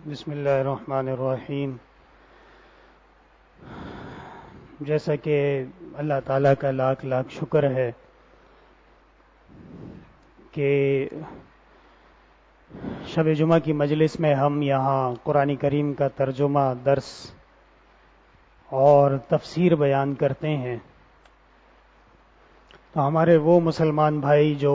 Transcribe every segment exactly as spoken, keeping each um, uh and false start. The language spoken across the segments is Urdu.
بسم اللہ الرحمن الرحیم۔ جیسا کہ اللہ تعالیٰ کا لاکھ لاکھ شکر ہے کہ شب جمعہ کی مجلس میں ہم یہاں قرآن کریم کا ترجمہ، درس اور تفسیر بیان کرتے ہیں، تو ہمارے وہ مسلمان بھائی جو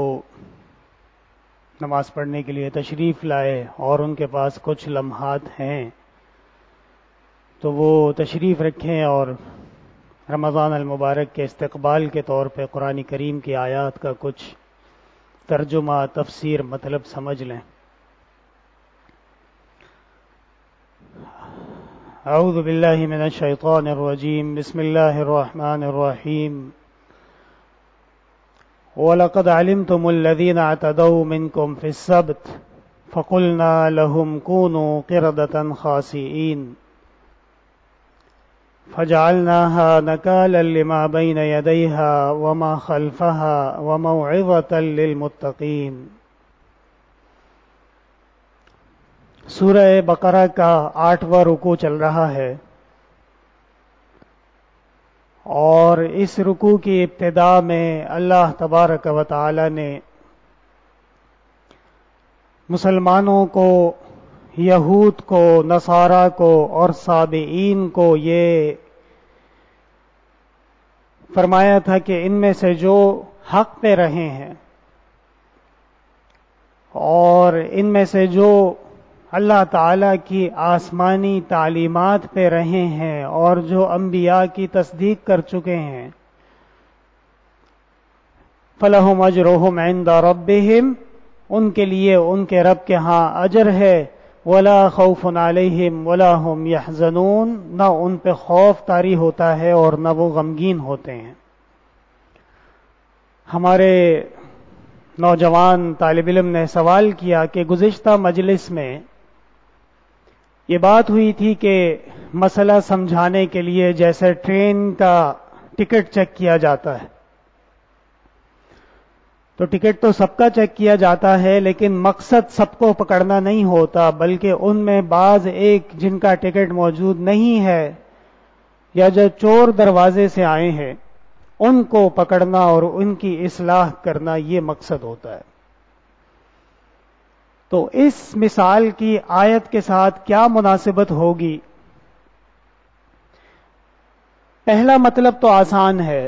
نماز پڑھنے کے لیے تشریف لائے اور ان کے پاس کچھ لمحات ہیں تو وہ تشریف رکھیں اور رمضان المبارک کے استقبال کے طور پہ قرآن کریم کی آیات کا کچھ ترجمہ، تفسیر، مطلب سمجھ لیں۔ اعوذ باللہ من الشیطان الرجیم، بسم اللہ الرحمن الرحیم۔ وَلَقَدْ عَلِمْتُمُ الَّذِينَ اعْتَدَوْا مِنْكُمْ فِي السَّبْتِ فَقُلْنَا لَهُمْ كُونُوا قِرَدَةً خَاسِئِينَ فَجَعَلْنَاهَا نَكَالًا لِمَا بَيْنَ يَدَيْهَا وَمَا خَلْفَهَا وَمَوْعِظَةً لِلْمُتَّقِينَ۔ سورہ بقرہ کا آٹھواں رکوع چل رہا ہے، اور اس رکوع کی ابتدا میں اللہ تبارک و تعالی نے مسلمانوں کو، یہود کو، نصارہ کو اور سابئین کو یہ فرمایا تھا کہ ان میں سے جو حق پہ رہے ہیں اور ان میں سے جو اللہ تعالیٰ کی آسمانی تعلیمات پہ رہے ہیں اور جو انبیاء کی تصدیق کر چکے ہیں، فَلَهُمْ أَجْرُهُمْ عِنْدَ رَبِّهِمْ، ان کے لیے ان کے رب کے ہاں اجر ہے، وَلَا خَوْفٌ عَلَيْهِمْ وَلَا هُمْ يَحْزَنُونَ، نہ ان پہ خوف طاری ہوتا ہے اور نہ وہ غمگین ہوتے ہیں۔ ہمارے نوجوان طالب علم نے سوال کیا کہ گزشتہ مجلس میں یہ بات ہوئی تھی کہ مسئلہ سمجھانے کے لیے جیسے ٹرین کا ٹکٹ چیک کیا جاتا ہے، تو ٹکٹ تو سب کا چیک کیا جاتا ہے، لیکن مقصد سب کو پکڑنا نہیں ہوتا، بلکہ ان میں بعض ایک جن کا ٹکٹ موجود نہیں ہے یا جو چور دروازے سے آئے ہیں ان کو پکڑنا اور ان کی اصلاح کرنا، یہ مقصد ہوتا ہے۔ تو اس مثال کی آیت کے ساتھ کیا مناسبت ہوگی؟ پہلا مطلب تو آسان ہے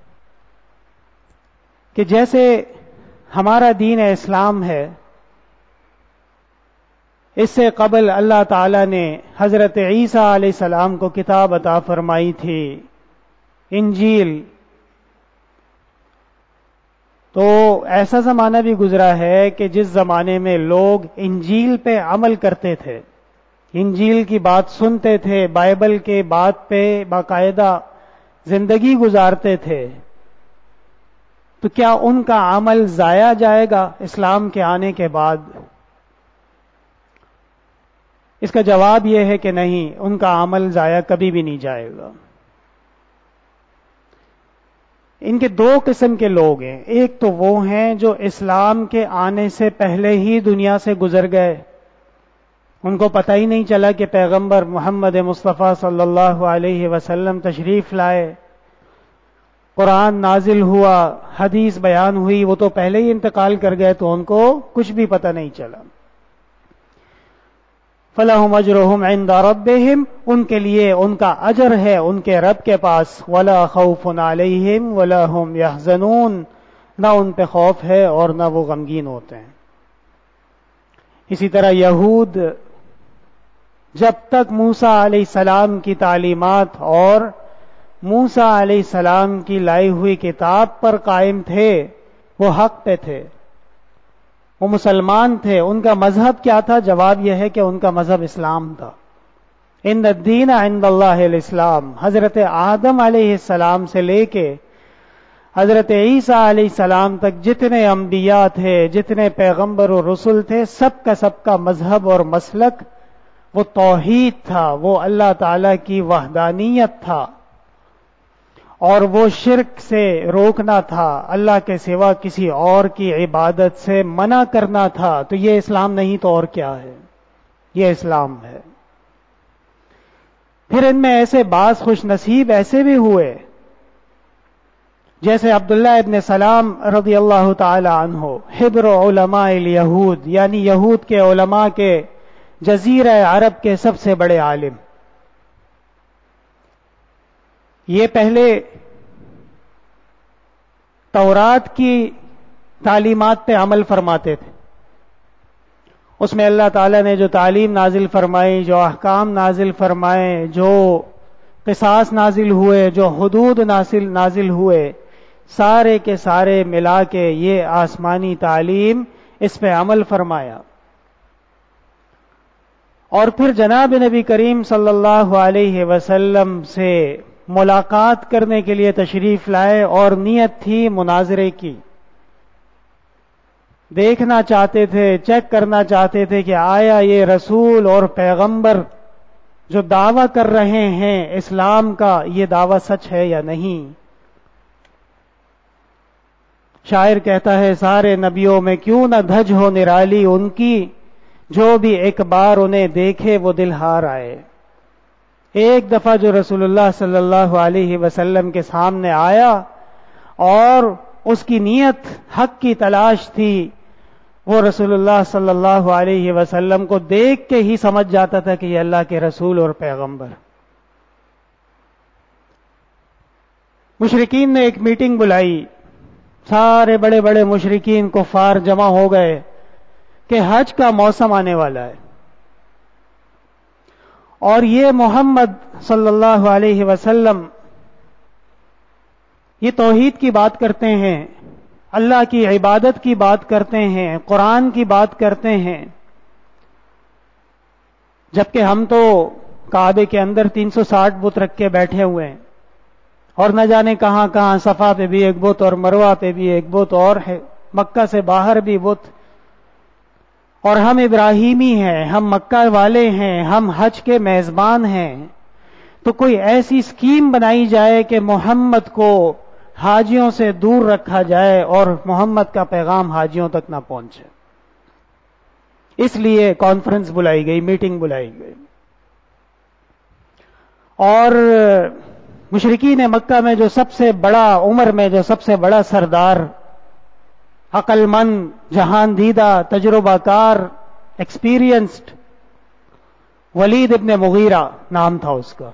کہ جیسے ہمارا دین اسلام ہے، اس سے قبل اللہ تعالی نے حضرت عیسیٰ علیہ السلام کو کتاب عطا فرمائی تھی، انجیل۔ تو ایسا زمانہ بھی گزرا ہے کہ جس زمانے میں لوگ انجیل پہ عمل کرتے تھے، انجیل کی بات سنتے تھے، بائبل کے بات پہ باقاعدہ زندگی گزارتے تھے، تو کیا ان کا عمل ضائع جائے گا اسلام کے آنے کے بعد؟ اس کا جواب یہ ہے کہ نہیں، ان کا عمل ضائع کبھی بھی نہیں جائے گا۔ ان کے دو قسم کے لوگ ہیں، ایک تو وہ ہیں جو اسلام کے آنے سے پہلے ہی دنیا سے گزر گئے، ان کو پتہ ہی نہیں چلا کہ پیغمبر محمد مصطفیٰ صلی اللہ علیہ وسلم تشریف لائے، قرآن نازل ہوا، حدیث بیان ہوئی، وہ تو پہلے ہی انتقال کر گئے، تو ان کو کچھ بھی پتہ نہیں چلا۔ فَلَهُمْ أَجْرُهُمْ عِنْدَ رَبِّهِمْ، ان کے لیے ان کا اجر ہے ان کے رب کے پاس، وَلَا خَوْفٌ عَلَيْهِمْ وَلَا هُمْ يَحْزَنُونَ، نہ ان پہ خوف ہے اور نہ وہ غمگین ہوتے ہیں۔ اسی طرح یہود جب تک موسیٰ علیہ السلام کی تعلیمات اور موسیٰ علیہ السلام کی لائی ہوئی کتاب پر قائم تھے، وہ حق پہ تھے، وہ مسلمان تھے۔ ان کا مذہب کیا تھا؟ جواب یہ ہے کہ ان کا مذہب اسلام تھا۔ ان الدین عند اللہ الاسلام۔ حضرت آدم علیہ السلام سے لے کے حضرت عیسیٰ علیہ السلام تک جتنے انبیاء تھے، جتنے پیغمبر و رسول تھے، سب کا سب کا مذہب اور مسلک وہ توحید تھا، وہ اللہ تعالی کی وحدانیت تھا، اور وہ شرک سے روکنا تھا، اللہ کے سوا کسی اور کی عبادت سے منع کرنا تھا۔ تو یہ اسلام نہیں تو اور کیا ہے؟ یہ اسلام ہے۔ پھر ان میں ایسے بعض خوش نصیب ایسے بھی ہوئے جیسے عبداللہ ابن سلام رضی اللہ تعالی عنہ، حبر علماء الیہود، یعنی یہود کے علماء کے جزیرہ عرب کے سب سے بڑے عالم۔ یہ پہلے تورات کی تعلیمات پہ عمل فرماتے تھے، اس میں اللہ تعالیٰ نے جو تعلیم نازل فرمائی، جو احکام نازل فرمائے، جو قصاص نازل ہوئے، جو حدود نازل نازل ہوئے، سارے کے سارے ملا کے یہ آسمانی تعلیم اس پہ عمل فرمایا۔ اور پھر جناب نبی کریم صلی اللہ علیہ وسلم سے ملاقات کرنے کے لیے تشریف لائے، اور نیت تھی مناظرے کی، دیکھنا چاہتے تھے، چیک کرنا چاہتے تھے کہ آیا یہ رسول اور پیغمبر جو دعویٰ کر رہے ہیں اسلام کا، یہ دعویٰ سچ ہے یا نہیں۔ شاعر کہتا ہے سارے نبیوں میں کیوں نہ دھج ہو نرالی ان کی، جو بھی ایک بار انہیں دیکھے وہ دل ہار آئے۔ ایک دفعہ جو رسول اللہ صلی اللہ علیہ وسلم کے سامنے آیا اور اس کی نیت حق کی تلاش تھی، وہ رسول اللہ صلی اللہ علیہ وسلم کو دیکھ کے ہی سمجھ جاتا تھا کہ یہ اللہ کے رسول اور پیغمبر۔ مشرکین نے ایک میٹنگ بلائی، سارے بڑے بڑے مشرکین کفار جمع ہو گئے کہ حج کا موسم آنے والا ہے، اور یہ محمد صلی اللہ علیہ وسلم یہ توحید کی بات کرتے ہیں، اللہ کی عبادت کی بات کرتے ہیں، قرآن کی بات کرتے ہیں، جبکہ ہم تو کعبے کے اندر تین سو ساٹھ بت رکھ کے بیٹھے ہوئے ہیں، اور نہ جانے کہاں کہاں، صفا پہ بھی ایک بت اور مروہ پہ بھی ایک بت اور ہے، مکہ سے باہر بھی بت، اور ہم ابراہیمی ہیں، ہم مکہ والے ہیں، ہم حج کے میزبان ہیں۔ تو کوئی ایسی سکیم بنائی جائے کہ محمد کو حاجیوں سے دور رکھا جائے اور محمد کا پیغام حاجیوں تک نہ پہنچے، اس لیے کانفرنس بلائی گئی، میٹنگ بلائی گئی۔ اور مشرکین مکہ میں جو سب سے بڑا، عمر میں جو سب سے بڑا سردار، عقل مند، جہان دیدہ، تجربہ کار، ایکسپیرینسڈ، ولید ابن مغیرہ نام تھا اس کا،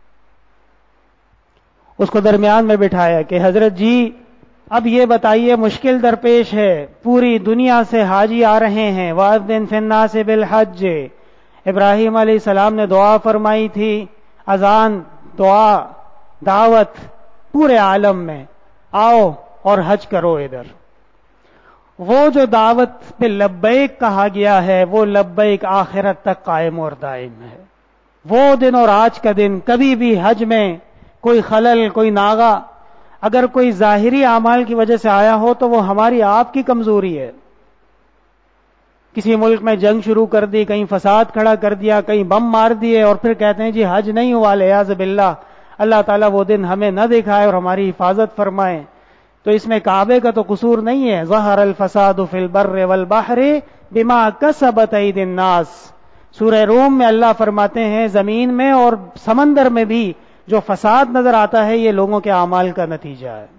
اس کو درمیان میں بٹھایا کہ حضرت جی اب یہ بتائیے، مشکل درپیش ہے، پوری دنیا سے حاجی آ رہے ہیں، وَأَذِّن فِي النَّاسِ بِالْحَجِّ، ابراہیم علیہ السلام نے دعا فرمائی تھی، اذان، دعا، دعوت پورے عالم میں، آؤ اور حج کرو ادھر۔ وہ جو دعوت پہ لبیک کہا گیا ہے، وہ لبیک آخرت تک قائم اور دائم ہے۔ وہ دن اور آج کا دن، کبھی بھی حج میں کوئی خلل، کوئی ناغا اگر کوئی ظاہری اعمال کی وجہ سے آیا ہو تو وہ ہماری آپ کی کمزوری ہے۔ کسی ملک میں جنگ شروع کر دی، کہیں فساد کھڑا کر دیا، کہیں بم مار دیے، اور پھر کہتے ہیں جی حج نہیں ہوا، والعیاذ باللہ، اللہ تعالیٰ وہ دن ہمیں نہ دکھائے اور ہماری حفاظت فرمائے۔ تو اس میں کعبے کا تو قصور نہیں ہے۔ ظہر الفساد فی البر والبحر بما کسبت ایدی الناس، سورہ روم میں اللہ فرماتے ہیں زمین میں اور سمندر میں بھی جو فساد نظر آتا ہے یہ لوگوں کے اعمال کا نتیجہ ہے۔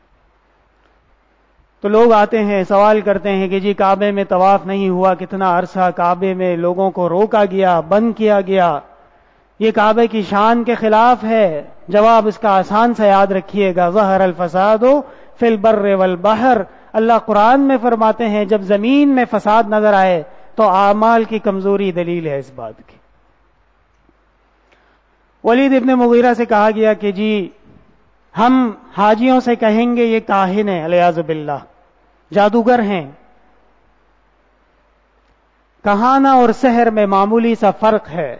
تو لوگ آتے ہیں، سوال کرتے ہیں کہ جی کعبے میں طواف نہیں ہوا کتنا عرصہ، کعبے میں لوگوں کو روکا گیا، بند کیا گیا، یہ کعبے کی شان کے خلاف ہے۔ جواب اس کا آسان سے یاد رکھیے گا، ظہر الفساد فی البر والبحر، اللہ قرآن میں فرماتے ہیں جب زمین میں فساد نظر آئے تو اعمال کی کمزوری دلیل ہے اس بات کی۔ ولید ابن مغیرہ سے کہا گیا کہ جی ہم حاجیوں سے کہیں گے یہ کاہن ہیں، والعیاذ باللہ، جادوگر ہیں۔ کہانہ اور سحر میں معمولی سا فرق ہے،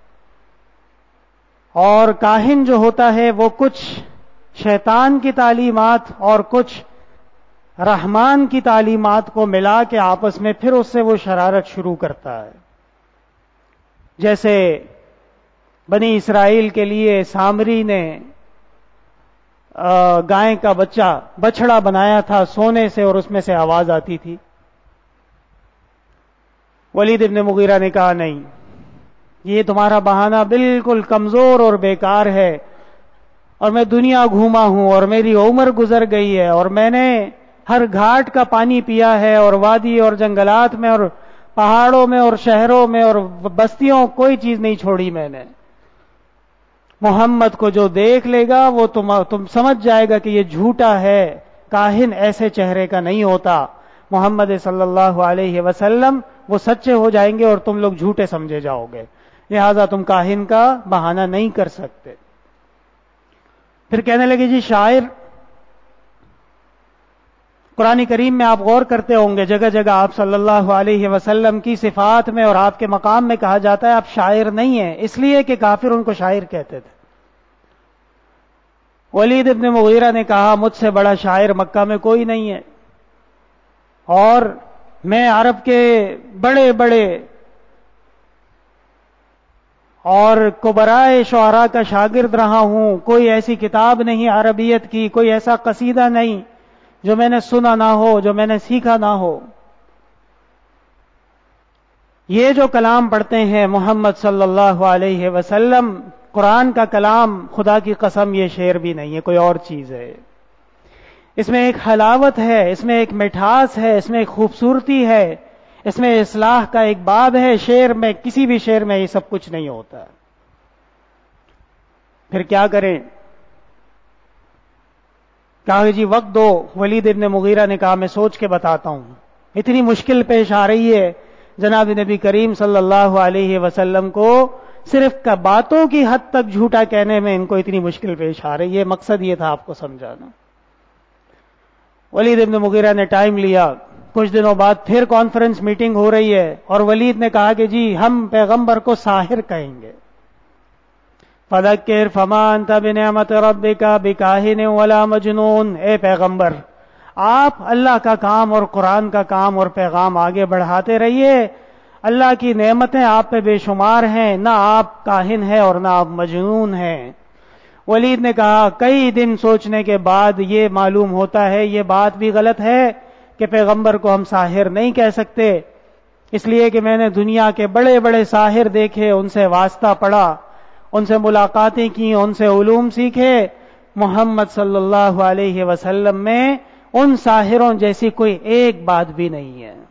اور کاہن جو ہوتا ہے وہ کچھ شیطان کی تعلیمات اور کچھ رحمان کی تعلیمات کو ملا کے آپس میں پھر اس سے وہ شرارت شروع کرتا ہے۔ جیسے بنی اسرائیل کے لیے سامری نے گائے کا بچہ بچڑا بنایا تھا سونے سے اور اس میں سے آواز آتی تھی۔ ولید ابن مغیرہ نے کہا نہیں، یہ تمہارا بہانہ بالکل کمزور اور بیکار ہے، اور میں دنیا گھوما ہوں اور میری عمر گزر گئی ہے اور میں نے ہر گھاٹ کا پانی پیا ہے، اور وادی اور جنگلات میں اور پہاڑوں میں اور شہروں میں اور بستیوں کوئی چیز نہیں چھوڑی میں نے۔ محمد کو جو دیکھ لے گا وہ تم تم سمجھ جائے گا کہ یہ جھوٹا ہے، کاہن ایسے چہرے کا نہیں ہوتا۔ محمد صلی اللہ علیہ وسلم وہ سچے ہو جائیں گے اور تم لوگ جھوٹے سمجھے جاؤ گے، لہذا تم کاہن کا بہانہ نہیں کر سکتے۔ پھر کہنے لگے جی شاعر، قرآن کریم میں آپ غور کرتے ہوں گے جگہ جگہ آپ صلی اللہ علیہ وسلم کی صفات میں اور آپ کے مقام میں کہا جاتا ہے آپ شاعر نہیں ہیں، اس لیے کہ کافر ان کو شاعر کہتے تھے۔ ولید ابن مغیرہ نے کہا مجھ سے بڑا شاعر مکہ میں کوئی نہیں ہے، اور میں عرب کے بڑے بڑے اور کبرائے شعراء کا شاگرد رہا ہوں، کوئی ایسی کتاب نہیں عربیت کی، کوئی ایسا قصیدہ نہیں جو میں نے سنا نہ ہو، جو میں نے سیکھا نہ ہو۔ یہ جو کلام پڑھتے ہیں محمد صلی اللہ علیہ وسلم، قرآن کا کلام، خدا کی قسم یہ شعر بھی نہیں ہے، کوئی اور چیز ہے۔ اس میں ایک حلاوت ہے، اس میں ایک مٹھاس ہے، اس میں ایک خوبصورتی ہے، اس میں اصلاح کا ایک باب ہے۔ شعر میں، کسی بھی شعر میں یہ سب کچھ نہیں ہوتا۔ پھر کیا کریں؟ کہا جی وقت دو۔ ولید ابن مغیرہ نے کہا میں سوچ کے بتاتا ہوں۔ اتنی مشکل پیش آ رہی ہے جناب نبی کریم صلی اللہ علیہ وسلم کو صرف باتوں کی حد تک جھوٹا کہنے میں ان کو اتنی مشکل پیش آ رہی ہے، مقصد یہ تھا آپ کو سمجھانا۔ ولید ابن مغیرہ نے ٹائم لیا، کچھ دنوں بعد پھر کانفرنس میٹنگ ہو رہی ہے، اور ولید نے کہا کہ جی ہم پیغمبر کو ساحر کہیں گے۔ فذکر فما انت بنعمت ربک بکاہن ولا مجنون، اے پیغمبر آپ اللہ کا کام اور قرآن کا کام اور پیغام آگے بڑھاتے رہیے، اللہ کی نعمتیں آپ پہ بے شمار ہیں، نہ آپ کاہن ہیں اور نہ آپ مجنون ہیں۔ ولید نے کہا کئی دن سوچنے کے بعد یہ معلوم ہوتا ہے یہ بات بھی غلط ہے کہ پیغمبر کو ہم ساحر نہیں کہہ سکتے، اس لیے کہ میں نے دنیا کے بڑے بڑے ساحر دیکھے، ان سے واسطہ پڑا، ان سے ملاقاتیں کی، ان سے علوم سیکھے۔ محمد صلی اللہ علیہ وسلم میں ان ساحروں جیسی کوئی ایک بات بھی نہیں ہے۔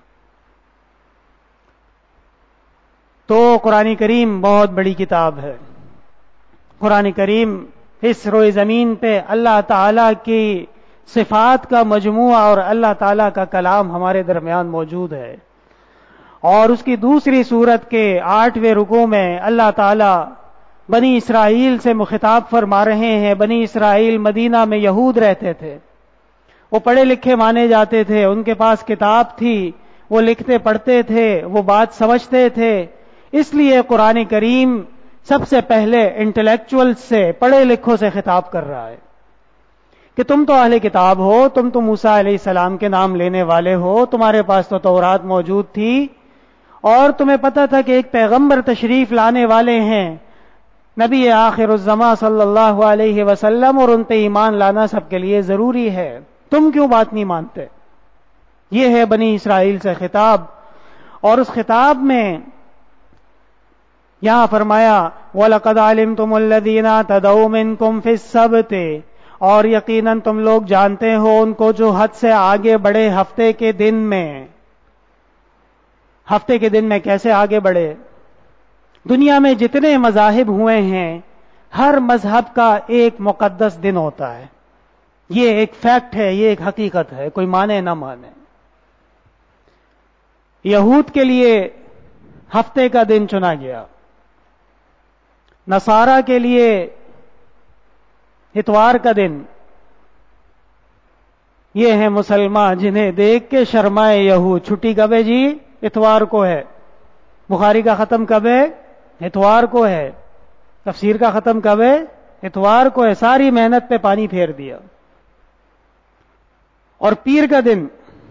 تو قرآن کریم بہت بڑی کتاب ہے۔ قرآن کریم اس روئے زمین پہ اللہ تعالی کی صفات کا مجموعہ اور اللہ تعالی کا کلام ہمارے درمیان موجود ہے، اور اس کی دوسری سورت کے آٹھویں رکوع میں اللہ تعالی بنی اسرائیل سے مخاطب فرما رہے ہیں۔ بنی اسرائیل مدینہ میں یہود رہتے تھے، وہ پڑھے لکھے مانے جاتے تھے، ان کے پاس کتاب تھی، وہ لکھتے پڑھتے تھے، وہ بات سمجھتے تھے، اس لیے قرآن کریم سب سے پہلے انٹلیکچوئل سے، پڑھے لکھوں سے خطاب کر رہا ہے کہ تم تو اہل کتاب ہو، تم تو موسیٰ علیہ السلام کے نام لینے والے ہو، تمہارے پاس تو تورات موجود تھی، اور تمہیں پتہ تھا کہ ایک پیغمبر تشریف لانے والے ہیں، نبی آخر الزماں صلی اللہ علیہ وسلم، اور ان پہ ایمان لانا سب کے لیے ضروری ہے، تم کیوں بات نہیں مانتے؟ یہ ہے بنی اسرائیل سے خطاب۔ اور اس خطاب میں یہاں فرمایا وَلَقَدْ عَلِمْتُمُ الَّذِينَ اعْتَدَوْا مِنْكُمْ فِي السَّبْتِ، اور یقیناً تم لوگ جانتے ہو ان کو جو حد سے آگے بڑھے ہفتے کے دن میں۔ ہفتے کے دن میں کیسے آگے بڑھے؟ دنیا میں جتنے مذاہب ہوئے ہیں ہر مذہب کا ایک مقدس دن ہوتا ہے، یہ ایک فیکٹ ہے، یہ ایک حقیقت ہے، کوئی مانے نہ مانے۔ یہود کے لیے ہفتے کا دن چنا گیا، نصارہ کے لیے اتوار کا دن، یہ ہیں مسلمان جنہیں دیکھ کے شرمائے یہود۔ چھٹی کب ہے جی؟ اتوار کو ہے۔ بخاری کا ختم کب ہے؟ اتوار کو ہے۔ تفسیر کا ختم کب ہے؟ اتوار کو ہے۔ ساری محنت پہ پانی پھیر دیا۔ اور پیر کا دن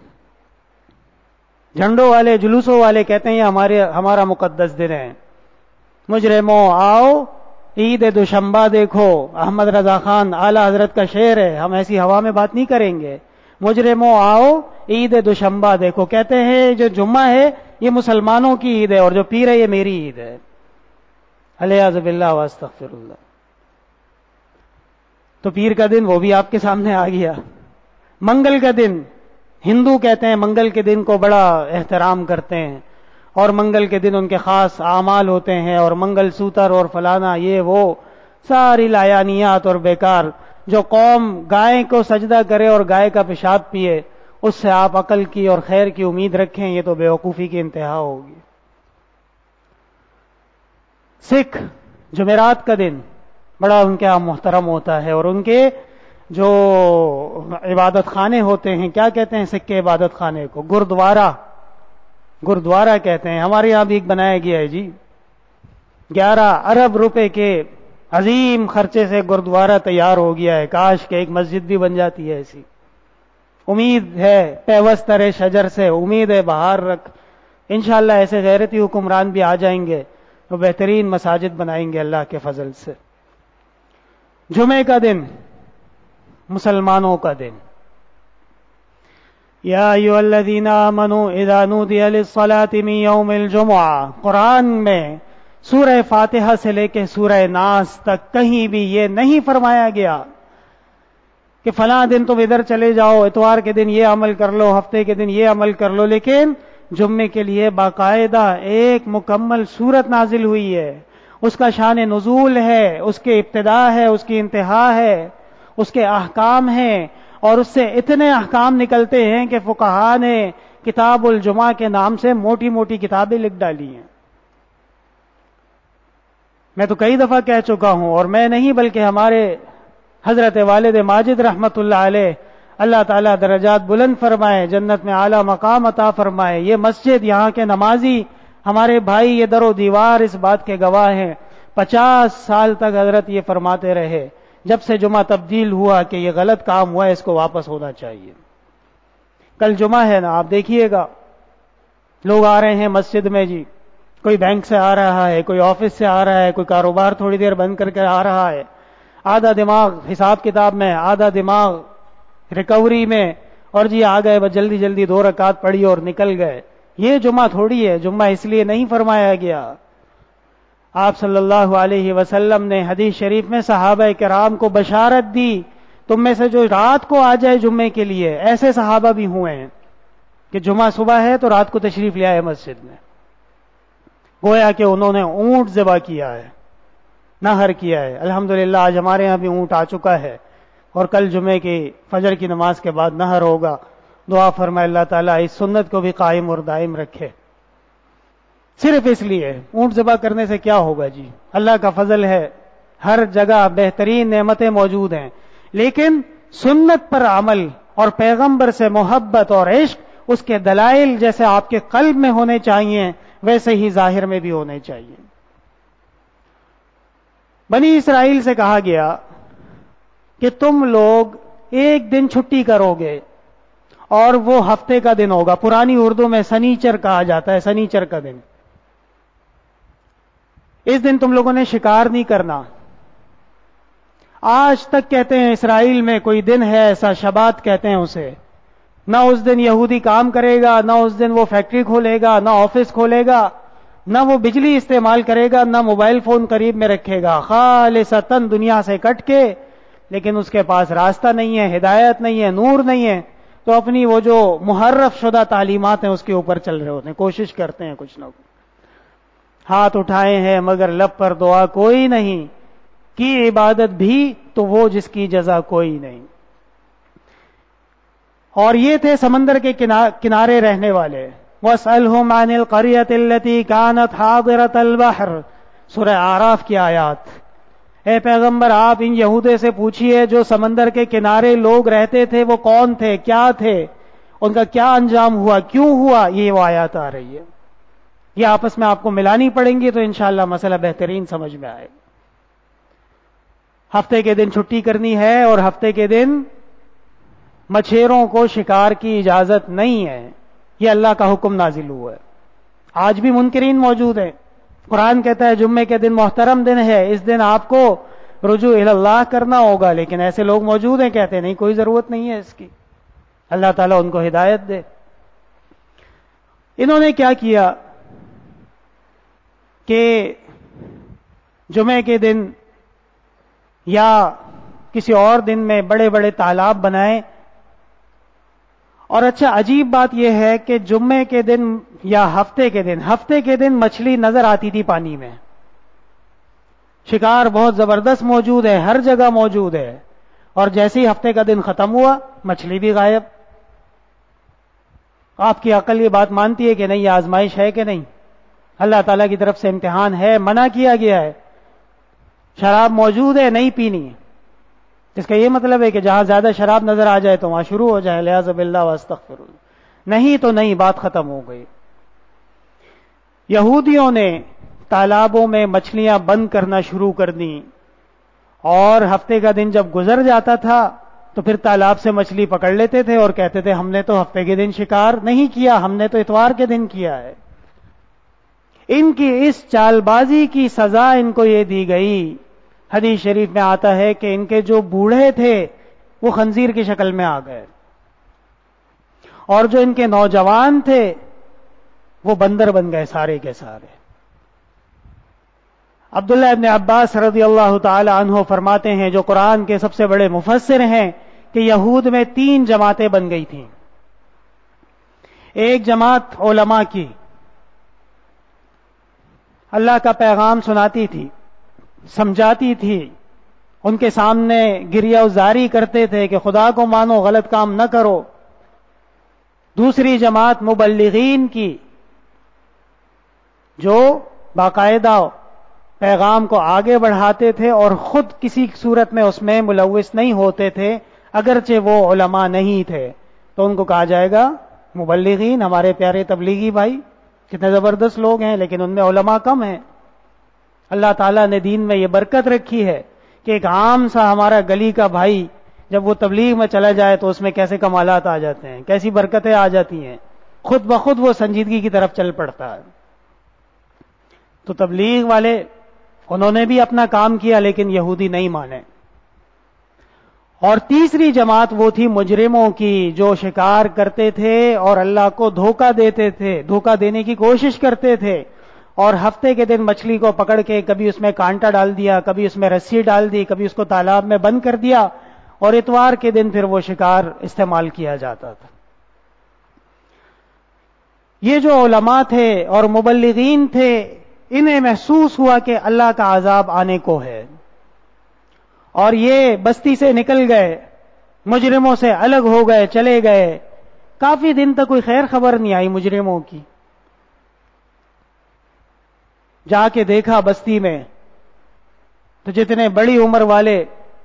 جھنڈوں والے، جلوسوں والے کہتے ہیں ہمارے ہمارا مقدس دن ہے۔ مجرموں آؤ عید دوشنبہ دیکھو، احمد رضا خان اعلی حضرت کا شعر ہے، ہم ایسی ہوا میں بات نہیں کریں گے۔ مجرموں آؤ عید دوشنبہ دیکھو، کہتے ہیں جو جمعہ ہے یہ مسلمانوں کی عید ہے اور جو پیر ہے یہ میری عید ہے۔ الیاذ باللہ واستغفر اللہ. تو پیر کا دن وہ بھی آپ کے سامنے آ گیا. منگل کا دن، ہندو کہتے ہیں منگل کے دن کو بڑا احترام کرتے ہیں اور منگل کے دن ان کے خاص اعمال ہوتے ہیں اور منگل سوتر اور فلانا یہ وہ ساری لایانیات اور بیکار. جو قوم گائے کو سجدہ کرے اور گائے کا پیشاب پیے اس سے آپ عقل کی اور خیر کی امید رکھیں، یہ تو بیوقوفی کی انتہا ہوگی. سکھ جمعرات کا دن بڑا ان کے یہاں محترم ہوتا ہے اور ان کے جو عبادت خانے ہوتے ہیں، کیا کہتے ہیں سکھ کے عبادت خانے کو؟ گردوارا. گردوارا کہتے ہیں. ہمارے یہاں بھی ایک بنایا گیا ہے جی، گیارہ ارب روپے کے عظیم خرچے سے گردوارا تیار ہو گیا ہے. کاش کہ ایک مسجد بھی بن جاتی ہے ایسی. امید ہے پیوستر شجر سے، امید ہے بہار رکھ. انشاءاللہ ایسے غیرتی حکمران بھی آ جائیں گے تو بہترین مساجد بنائیں گے اللہ کے فضل سے. جمعے کا دن مسلمانوں کا دن. یا ایھا الذین آمنوا اذا نودی للصلاة من یوم الجمعہ. قرآن میں سورہ فاتحہ سے لے کے سورہ ناس تک کہیں بھی یہ نہیں فرمایا گیا کہ فلاں دن تم ادھر چلے جاؤ، اتوار کے دن یہ عمل کر لو، ہفتے کے دن یہ عمل کر لو. لیکن جمعے کے لیے باقاعدہ ایک مکمل سورت نازل ہوئی ہے. اس کا شان نزول ہے، اس کے ابتدا ہے، اس کی انتہا ہے، اس کے احکام ہیں اور اس سے اتنے احکام نکلتے ہیں کہ فقہا نے کتاب الجمعہ کے نام سے موٹی موٹی کتابیں لکھ ڈالی ہیں. میں تو کئی دفعہ کہہ چکا ہوں، اور میں نہیں بلکہ ہمارے حضرت والد ماجد رحمت اللہ علیہ، اللہ تعالیٰ درجات بلند فرمائے، جنت میں اعلیٰ مقام عطا فرمائے. یہ مسجد، یہاں کے نمازی، ہمارے بھائی، یہ در و دیوار اس بات کے گواہ ہیں. پچاس سال تک حضرت یہ فرماتے رہے جب سے جمعہ تبدیل ہوا کہ یہ غلط کام ہوا ہے، اس کو واپس ہونا چاہیے. کل جمعہ ہے نا، آپ دیکھیے گا لوگ آ رہے ہیں مسجد میں جی. کوئی بینک سے آ رہا ہے، کوئی آفس سے آ رہا ہے، کوئی کاروبار تھوڑی دیر بند کر کے آ رہا ہے. آدھا دماغ حساب کتاب میں، آدھا دماغ ریکوری میں، اور جی آ گئے بس جلدی جلدی دو رکعت پڑھی اور نکل گئے. یہ جمعہ تھوڑی ہے. جمعہ اس لیے نہیں فرمایا گیا. آپ صلی اللہ علیہ وسلم نے حدیث شریف میں صحابہ کرام کو بشارت دی، تم میں سے جو رات کو آ جائے جمعے کے لیے. ایسے صحابہ بھی ہوئے ہیں کہ جمعہ صبح ہے تو رات کو تشریف لے آئے مسجد میں. گویا کہ انہوں نے اونٹ ذبح کیا ہے، نہر کیا ہے. الحمدللہ آج ہمارے یہاں بھی اونٹ آ چکا ہے اور کل جمعے کی فجر کی نماز کے بعد نہر ہوگا. دعا فرمائے اللہ تعالیٰ اس سنت کو بھی قائم اور دائم رکھے. صرف اس لیے اونٹ ذبح کرنے سے کیا ہوگا جی؟ اللہ کا فضل ہے، ہر جگہ بہترین نعمتیں موجود ہیں، لیکن سنت پر عمل اور پیغمبر سے محبت اور عشق اس کے دلائل جیسے آپ کے قلب میں ہونے چاہیے ویسے ہی ظاہر میں بھی ہونے چاہیے. بنی اسرائیل سے کہا گیا کہ تم لوگ ایک دن چھٹی کرو گے اور وہ ہفتے کا دن ہوگا. پرانی اردو میں سنیچر کہا جاتا ہے، سنیچر کا دن. اس دن تم لوگوں نے شکار نہیں کرنا. آج تک کہتے ہیں اسرائیل میں کوئی دن ہے ایسا، شبات کہتے ہیں اسے. نہ اس دن یہودی کام کرے گا، نہ اس دن وہ فیکٹری کھولے گا، نہ آفس کھولے گا، نہ وہ بجلی استعمال کرے گا، نہ موبائل فون قریب میں رکھے گا. خالصتاً دنیا سے کٹ کے. لیکن اس کے پاس راستہ نہیں ہے، ہدایت نہیں ہے، نور نہیں ہے، تو اپنی وہ جو محرف شدہ تعلیمات ہیں اس کے اوپر چل رہے ہوتے ہیں، کوشش کرتے ہیں کچھ نہ کچھ. ہاتھ اٹھائے ہیں مگر لب پر دعا کوئی نہیں، کی عبادت بھی تو وہ جس کی جزا کوئی نہیں. اور یہ تھے سمندر کے کنارے رہنے والے. وَاسْأَلْهُمْ عَنِ الْقَرْيَةِ الَّتِي كَانَتْ حَاضِرَةَ الْبَحْرِ، سورہ اعراف کی آیات. اے پیغمبر آپ ان یہودے سے پوچھئے جو سمندر کے کنارے لوگ رہتے تھے وہ کون تھے، کیا تھے، ان کا کیا انجام ہوا، کیوں ہوا. یہ وہ آیات آ رہی ہے، یہ آپس میں آپ کو ملانی پڑیں گی تو انشاءاللہ مسئلہ بہترین سمجھ میں آئے. ہفتے کے دن چھٹی کرنی ہے اور ہفتے کے دن مچھیروں کو شکار کی اجازت نہیں ہے. یہ اللہ کا حکم نازل ہوا ہے. آج بھی منکرین موجود ہیں. قرآن کہتا ہے جمعے کے دن محترم دن ہے، اس دن آپ کو رجوع الی اللہ کرنا ہوگا، لیکن ایسے لوگ موجود ہیں کہتے ہیں نہیں کوئی ضرورت نہیں ہے اس کی. اللہ تعالیٰ ان کو ہدایت دے. انہوں نے کیا کیا کہ جمعے کے دن یا کسی اور دن میں بڑے بڑے تالاب بنائیں. اور اچھا عجیب بات یہ ہے کہ جمعے کے دن یا ہفتے کے دن ہفتے کے دن مچھلی نظر آتی تھی پانی میں. شکار بہت زبردست موجود ہے، ہر جگہ موجود ہے، اور جیسے ہی ہفتے کا دن ختم ہوا مچھلی بھی غائب. آپ کی عقل یہ بات مانتی ہے کہ نہیں، یہ آزمائش ہے کہ نہیں؟ اللہ تعالیٰ کی طرف سے امتحان ہے، منع کیا گیا ہے. شراب موجود ہے، نہیں پینی. اس کا یہ مطلب ہے کہ جہاں زیادہ شراب نظر آ جائے تو وہاں شروع ہو جائے لعاذ باللہ واستغفر اللہ. نہیں تو نہیں، بات ختم ہو گئی. یہودیوں نے تالابوں میں مچھلیاں بند کرنا شروع کر دیں، اور ہفتے کا دن جب گزر جاتا تھا تو پھر تالاب سے مچھلی پکڑ لیتے تھے اور کہتے تھے ہم نے تو ہفتے کے دن شکار نہیں کیا، ہم نے تو اتوار کے دن کیا ہے. ان کی اس چال بازی کی سزا ان کو یہ دی گئی. حدیث شریف میں آتا ہے کہ ان کے جو بوڑھے تھے وہ خنزیر کی شکل میں آ گئے، اور جو ان کے نوجوان تھے وہ بندر بن گئے سارے کے سارے. عبداللہ ابن عباس رضی اللہ تعالی عنہ فرماتے ہیں، جو قرآن کے سب سے بڑے مفسر ہیں، کہ یہود میں تین جماعتیں بن گئی تھیں. ایک جماعت علماء کی، اللہ کا پیغام سناتی تھی، سمجھاتی تھی، ان کے سامنے گریہ وزاری کرتے تھے کہ خدا کو مانو، غلط کام نہ کرو. دوسری جماعت مبلغین کی، جو باقاعدہ پیغام کو آگے بڑھاتے تھے اور خود کسی صورت میں اس میں ملوث نہیں ہوتے تھے، اگرچہ وہ علماء نہیں تھے، تو ان کو کہا جائے گا مبلغین. ہمارے پیارے تبلیغی بھائی کتنے زبردست لوگ ہیں، لیکن ان میں علماء کم ہیں. اللہ تعالیٰ نے دین میں یہ برکت رکھی ہے کہ ایک عام سا ہمارا گلی کا بھائی جب وہ تبلیغ میں چلا جائے تو اس میں کیسے کمالات آ جاتے ہیں، کیسی برکتیں آ جاتی ہیں، خود بخود وہ سنجیدگی کی طرف چل پڑتا ہے. تو تبلیغ والے انہوں نے بھی اپنا کام کیا، لیکن یہودی نہیں مانے. اور تیسری جماعت وہ تھی مجرموں کی، جو شکار کرتے تھے اور اللہ کو دھوکہ دیتے تھے، دھوکہ دینے کی کوشش کرتے تھے، اور ہفتے کے دن مچھلی کو پکڑ کے کبھی اس میں کانٹا ڈال دیا، کبھی اس میں رسی ڈال دی، کبھی اس کو تالاب میں بند کر دیا، اور اتوار کے دن پھر وہ شکار استعمال کیا جاتا تھا. یہ جو علماء تھے اور مبلغین تھے، انہیں محسوس ہوا کہ اللہ کا عذاب آنے کو ہے، اور یہ بستی سے نکل گئے، مجرموں سے الگ ہو گئے، چلے گئے. کافی دن تک کوئی خیر خبر نہیں آئی مجرموں کی. جا کے دیکھا بستی میں تو جتنے بڑی عمر والے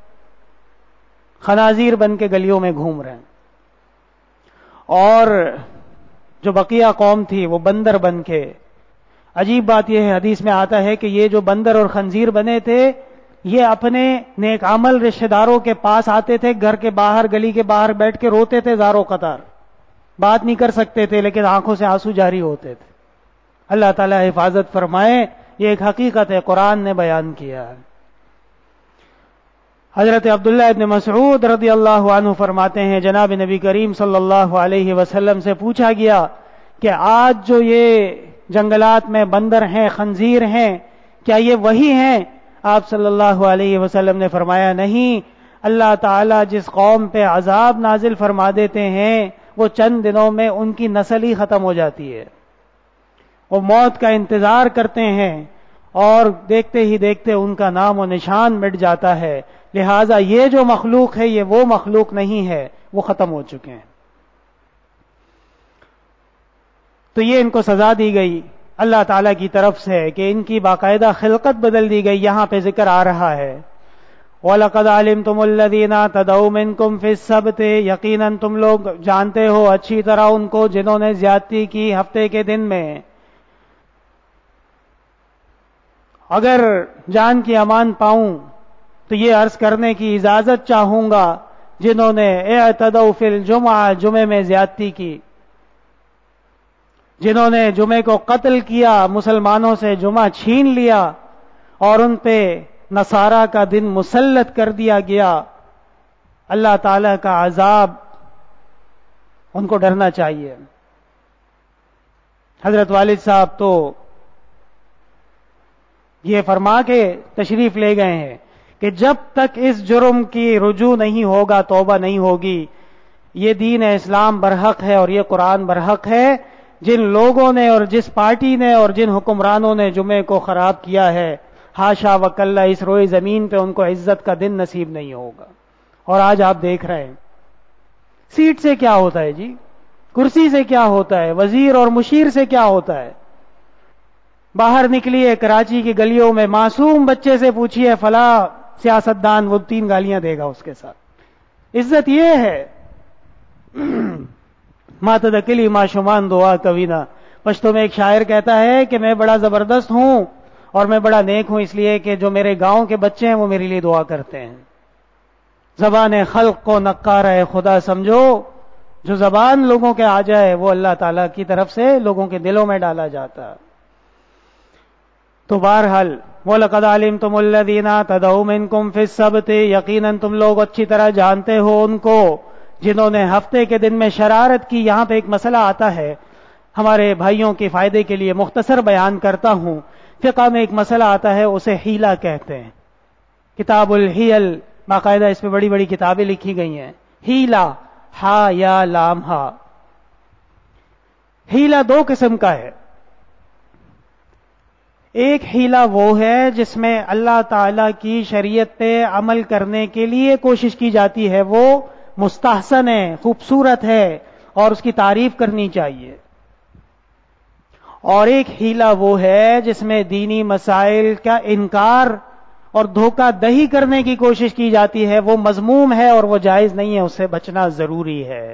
خنازیر بن کے گلیوں میں گھوم رہے ہیں، اور جو بقیہ قوم تھی وہ بندر بن کے. عجیب بات یہ ہے، حدیث میں آتا ہے کہ یہ جو بندر اور خنزیر بنے تھے، یہ اپنے نیک عمل رشتہ داروں کے پاس آتے تھے، گھر کے باہر گلی کے باہر بیٹھ کے روتے تھے زاروں قطار. بات نہیں کر سکتے تھے لیکن آنکھوں سے آنسو جاری ہوتے تھے. اللہ تعالیٰ حفاظت فرمائے، یہ ایک حقیقت ہے، قرآن نے بیان کیا ہے. حضرت عبداللہ ابن مسعود رضی اللہ عنہ فرماتے ہیں، جناب نبی کریم صلی اللہ علیہ وسلم سے پوچھا گیا کہ آج جو یہ جنگلات میں بندر ہیں، خنزیر ہیں، کیا یہ وہی ہیں؟ آپ صلی اللہ علیہ وسلم نے فرمایا نہیں، اللہ تعالیٰ جس قوم پہ عذاب نازل فرما دیتے ہیں وہ چند دنوں میں ان کی نسل ہی ختم ہو جاتی ہے. وہ موت کا انتظار کرتے ہیں اور دیکھتے ہی دیکھتے ان کا نام و نشان مٹ جاتا ہے. لہٰذا یہ جو مخلوق ہے یہ وہ مخلوق نہیں ہے، وہ ختم ہو چکے ہیں. تو یہ ان کو سزا دی گئی اللہ تعالیٰ کی طرف سے کہ ان کی باقاعدہ خلقت بدل دی گئی. یہاں پہ ذکر آ رہا ہے وَلَقَدْ عَلِمْتُمُ الَّذِينَ اعْتَدَوْا مِنْكُمْ فِي السَّبْتِ، یقیناً تم لوگ جانتے ہو اچھی طرح ان کو جنہوں نے زیادتی کی ہفتے کے دن میں. اگر جان کی امان پاؤں تو یہ عرض کرنے کی اجازت چاہوں گا، جنہوں نے اعتدوا فی الجمعہ، جمعے میں زیادتی کی، جنہوں نے جمعے کو قتل کیا، مسلمانوں سے جمعہ چھین لیا اور ان پہ نصارہ کا دن مسلط کر دیا گیا، اللہ تعالی کا عذاب ان کو ڈرنا چاہیے. حضرت والد صاحب تو یہ فرما کے تشریف لے گئے ہیں کہ جب تک اس جرم کی رجوع نہیں ہوگا، توبہ نہیں ہوگی، یہ دین اسلام برحق ہے اور یہ قرآن برحق ہے۔ جن لوگوں نے اور جس پارٹی نے اور جن حکمرانوں نے جمعے کو خراب کیا ہے، ہاشا وکلا، اس روئے زمین پہ ان کو عزت کا دن نصیب نہیں ہوگا۔ اور آج آپ دیکھ رہے ہیں سیٹ سے کیا ہوتا ہے جی، کرسی سے کیا ہوتا ہے، وزیر اور مشیر سے کیا ہوتا ہے۔ باہر نکلیے کراچی کی گلیوں میں، معصوم بچے سے پوچھیے فلاں سیاستدان، وہ تین گالیاں دے گا اس کے ساتھ۔ عزت یہ ہے مات دکلی ما شمان دعا کبینا۔ پشتو میں ایک شاعر کہتا ہے کہ میں بڑا زبردست ہوں اور میں بڑا نیک ہوں اس لیے کہ جو میرے گاؤں کے بچے ہیں وہ میرے لیے دعا کرتے ہیں۔ زبان خلق کو نقار ہے خدا سمجھو، جو زبان لوگوں کے آ جائے وہ اللہ تعالیٰ کی طرف سے لوگوں کے دلوں میں ڈالا جاتا۔ تو بہرحال وَلَقَدْ عَلِمْتُمُ الَّذِينَ اعْتَدَوْا مِنْكُمْ فِي السَّبْتِ، یقیناً تم لوگ اچھی طرح جانتے ہو ان کو جنہوں نے ہفتے کے دن میں شرارت کی۔ یہاں پہ ایک مسئلہ آتا ہے، ہمارے بھائیوں کے فائدے کے لیے مختصر بیان کرتا ہوں۔ فقہ میں ایک مسئلہ آتا ہے، اسے حیلہ کہتے ہیں۔ کتاب الحیل، باقاعدہ اس پہ بڑی بڑی کتابیں لکھی گئی ہیں۔ حیلہ، ہا یا لام ہا۔ حیلہ دو قسم کا ہے۔ ایک حیلہ وہ ہے جس میں اللہ تعالی کی شریعت پہ عمل کرنے کے لیے کوشش کی جاتی ہے، وہ مستحسن ہے، خوبصورت ہے اور اس کی تعریف کرنی چاہیے۔ اور ایک حیلہ وہ ہے جس میں دینی مسائل کا انکار اور دھوکہ دہی کرنے کی کوشش کی جاتی ہے، وہ مذموم ہے اور وہ جائز نہیں ہے، اس سے بچنا ضروری ہے۔